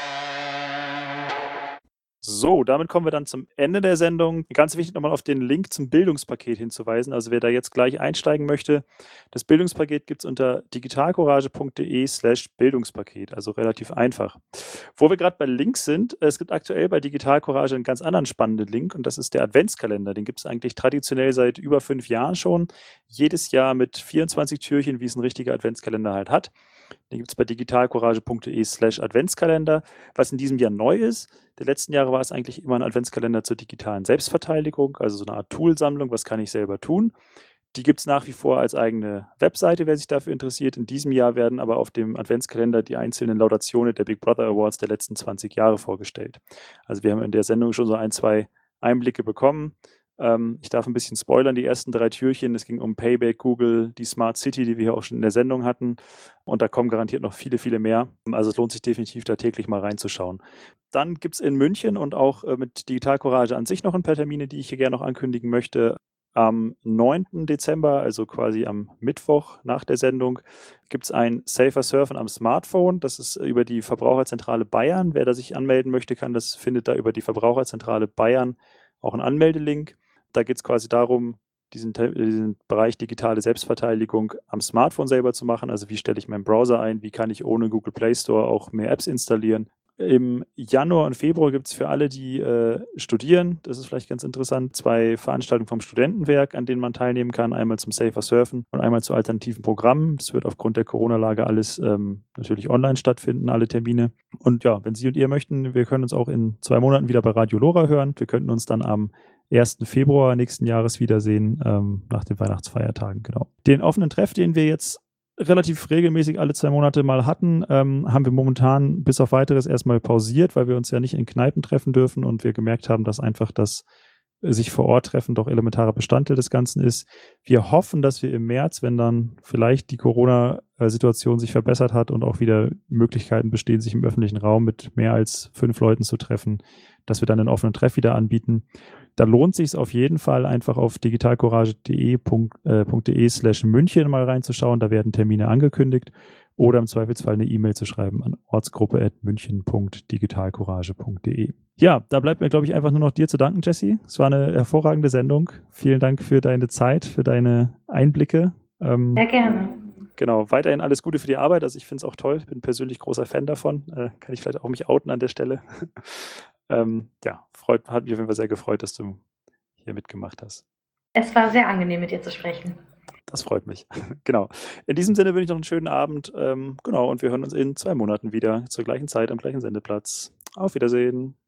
So, damit kommen wir dann zum Ende der Sendung. Ganz wichtig nochmal auf den Link zum Bildungspaket hinzuweisen. Also wer da jetzt gleich einsteigen möchte, das Bildungspaket gibt es unter digitalcourage.de slash Bildungspaket, also relativ einfach. Wo wir gerade bei Links sind, es gibt aktuell bei Digital Courage einen ganz anderen spannenden Link und das ist der Adventskalender. Den gibt es eigentlich traditionell seit über fünf Jahren schon. Jedes Jahr mit vierundzwanzig Türchen, wie es ein richtiger Adventskalender halt hat. Den gibt es bei digitalcourage.de slash Adventskalender. Was in diesem Jahr neu ist, der letzten Jahre war es eigentlich immer ein Adventskalender zur digitalen Selbstverteidigung, also so eine Art Toolsammlung, was kann ich selber tun. Die gibt es nach wie vor als eigene Webseite, wer sich dafür interessiert. In diesem Jahr werden aber auf dem Adventskalender die einzelnen Laudationen der Big Brother Awards der letzten zwanzig Jahre vorgestellt. Also wir haben in der Sendung schon so ein, zwei Einblicke bekommen. Ähm, ich darf ein bisschen spoilern, die ersten drei Türchen, es ging um Payback, Google, die Smart City, die wir hier auch schon in der Sendung hatten. Und da kommen garantiert noch viele, viele mehr. Also es lohnt sich definitiv, da täglich mal reinzuschauen. Dann gibt es in München und auch äh, mit Digital Courage an sich noch ein paar Termine, die ich hier gerne noch ankündigen möchte. Am neunten Dezember, also quasi am Mittwoch nach der Sendung, gibt es ein Safer Surfen am Smartphone. Das ist über die Verbraucherzentrale Bayern. Wer da sich anmelden möchte, kann das findet da über die Verbraucherzentrale Bayern auch einen Anmeldelink. Da geht es quasi darum, diesen, diesen Bereich digitale Selbstverteidigung am Smartphone selber zu machen. Also wie stelle ich meinen Browser ein, wie kann ich ohne Google Play Store auch mehr Apps installieren. Im Januar und Februar gibt es für alle, die äh, studieren, das ist vielleicht ganz interessant, zwei Veranstaltungen vom Studentenwerk, an denen man teilnehmen kann. Einmal zum Safer Surfen und einmal zu alternativen Programmen. Das wird aufgrund der Corona-Lage alles ähm, natürlich online stattfinden, alle Termine. Und ja, wenn Sie und ihr möchten, wir können uns auch in zwei Monaten wieder bei Radio Lora hören. Wir könnten uns dann am ersten Februar nächsten Jahres wiedersehen, ähm, nach den Weihnachtsfeiertagen, genau. Den offenen Treff, den wir jetzt relativ regelmäßig alle zwei Monate mal hatten, ähm, haben wir momentan bis auf weiteres erstmal pausiert, weil wir uns ja nicht in Kneipen treffen dürfen und wir gemerkt haben, dass einfach das sich vor Ort treffen doch elementarer Bestandteil des Ganzen ist. Wir hoffen, dass wir im März, wenn dann vielleicht die Corona-Situation sich verbessert hat und auch wieder Möglichkeiten bestehen, sich im öffentlichen Raum mit mehr als fünf Leuten zu treffen, dass wir dann einen offenen Treff wieder anbieten. Da lohnt sich es auf jeden Fall, einfach auf digitalcourage.de slash München mal reinzuschauen. Da werden Termine angekündigt oder im Zweifelsfall eine E-Mail zu schreiben an ortsgruppe at münchen punkt digitalcourage punkt de. Ja, da bleibt mir, glaube ich, einfach nur noch dir zu danken, Jessie. Es war eine hervorragende Sendung. Vielen Dank für deine Zeit, für deine Einblicke. Ähm, Sehr gerne. Genau, weiterhin alles Gute für die Arbeit. Also ich finde es auch toll. Ich bin persönlich großer Fan davon. Äh, kann ich vielleicht auch mich outen an der Stelle. Ähm, ja, freut, hat mich auf jeden Fall sehr gefreut, dass du hier mitgemacht hast. Es war sehr angenehm, mit dir zu sprechen. Das freut mich. Genau. In diesem Sinne wünsche ich noch einen schönen Abend. Ähm, genau, und wir hören uns in zwei Monaten wieder zur gleichen Zeit am gleichen Sendeplatz. Auf Wiedersehen.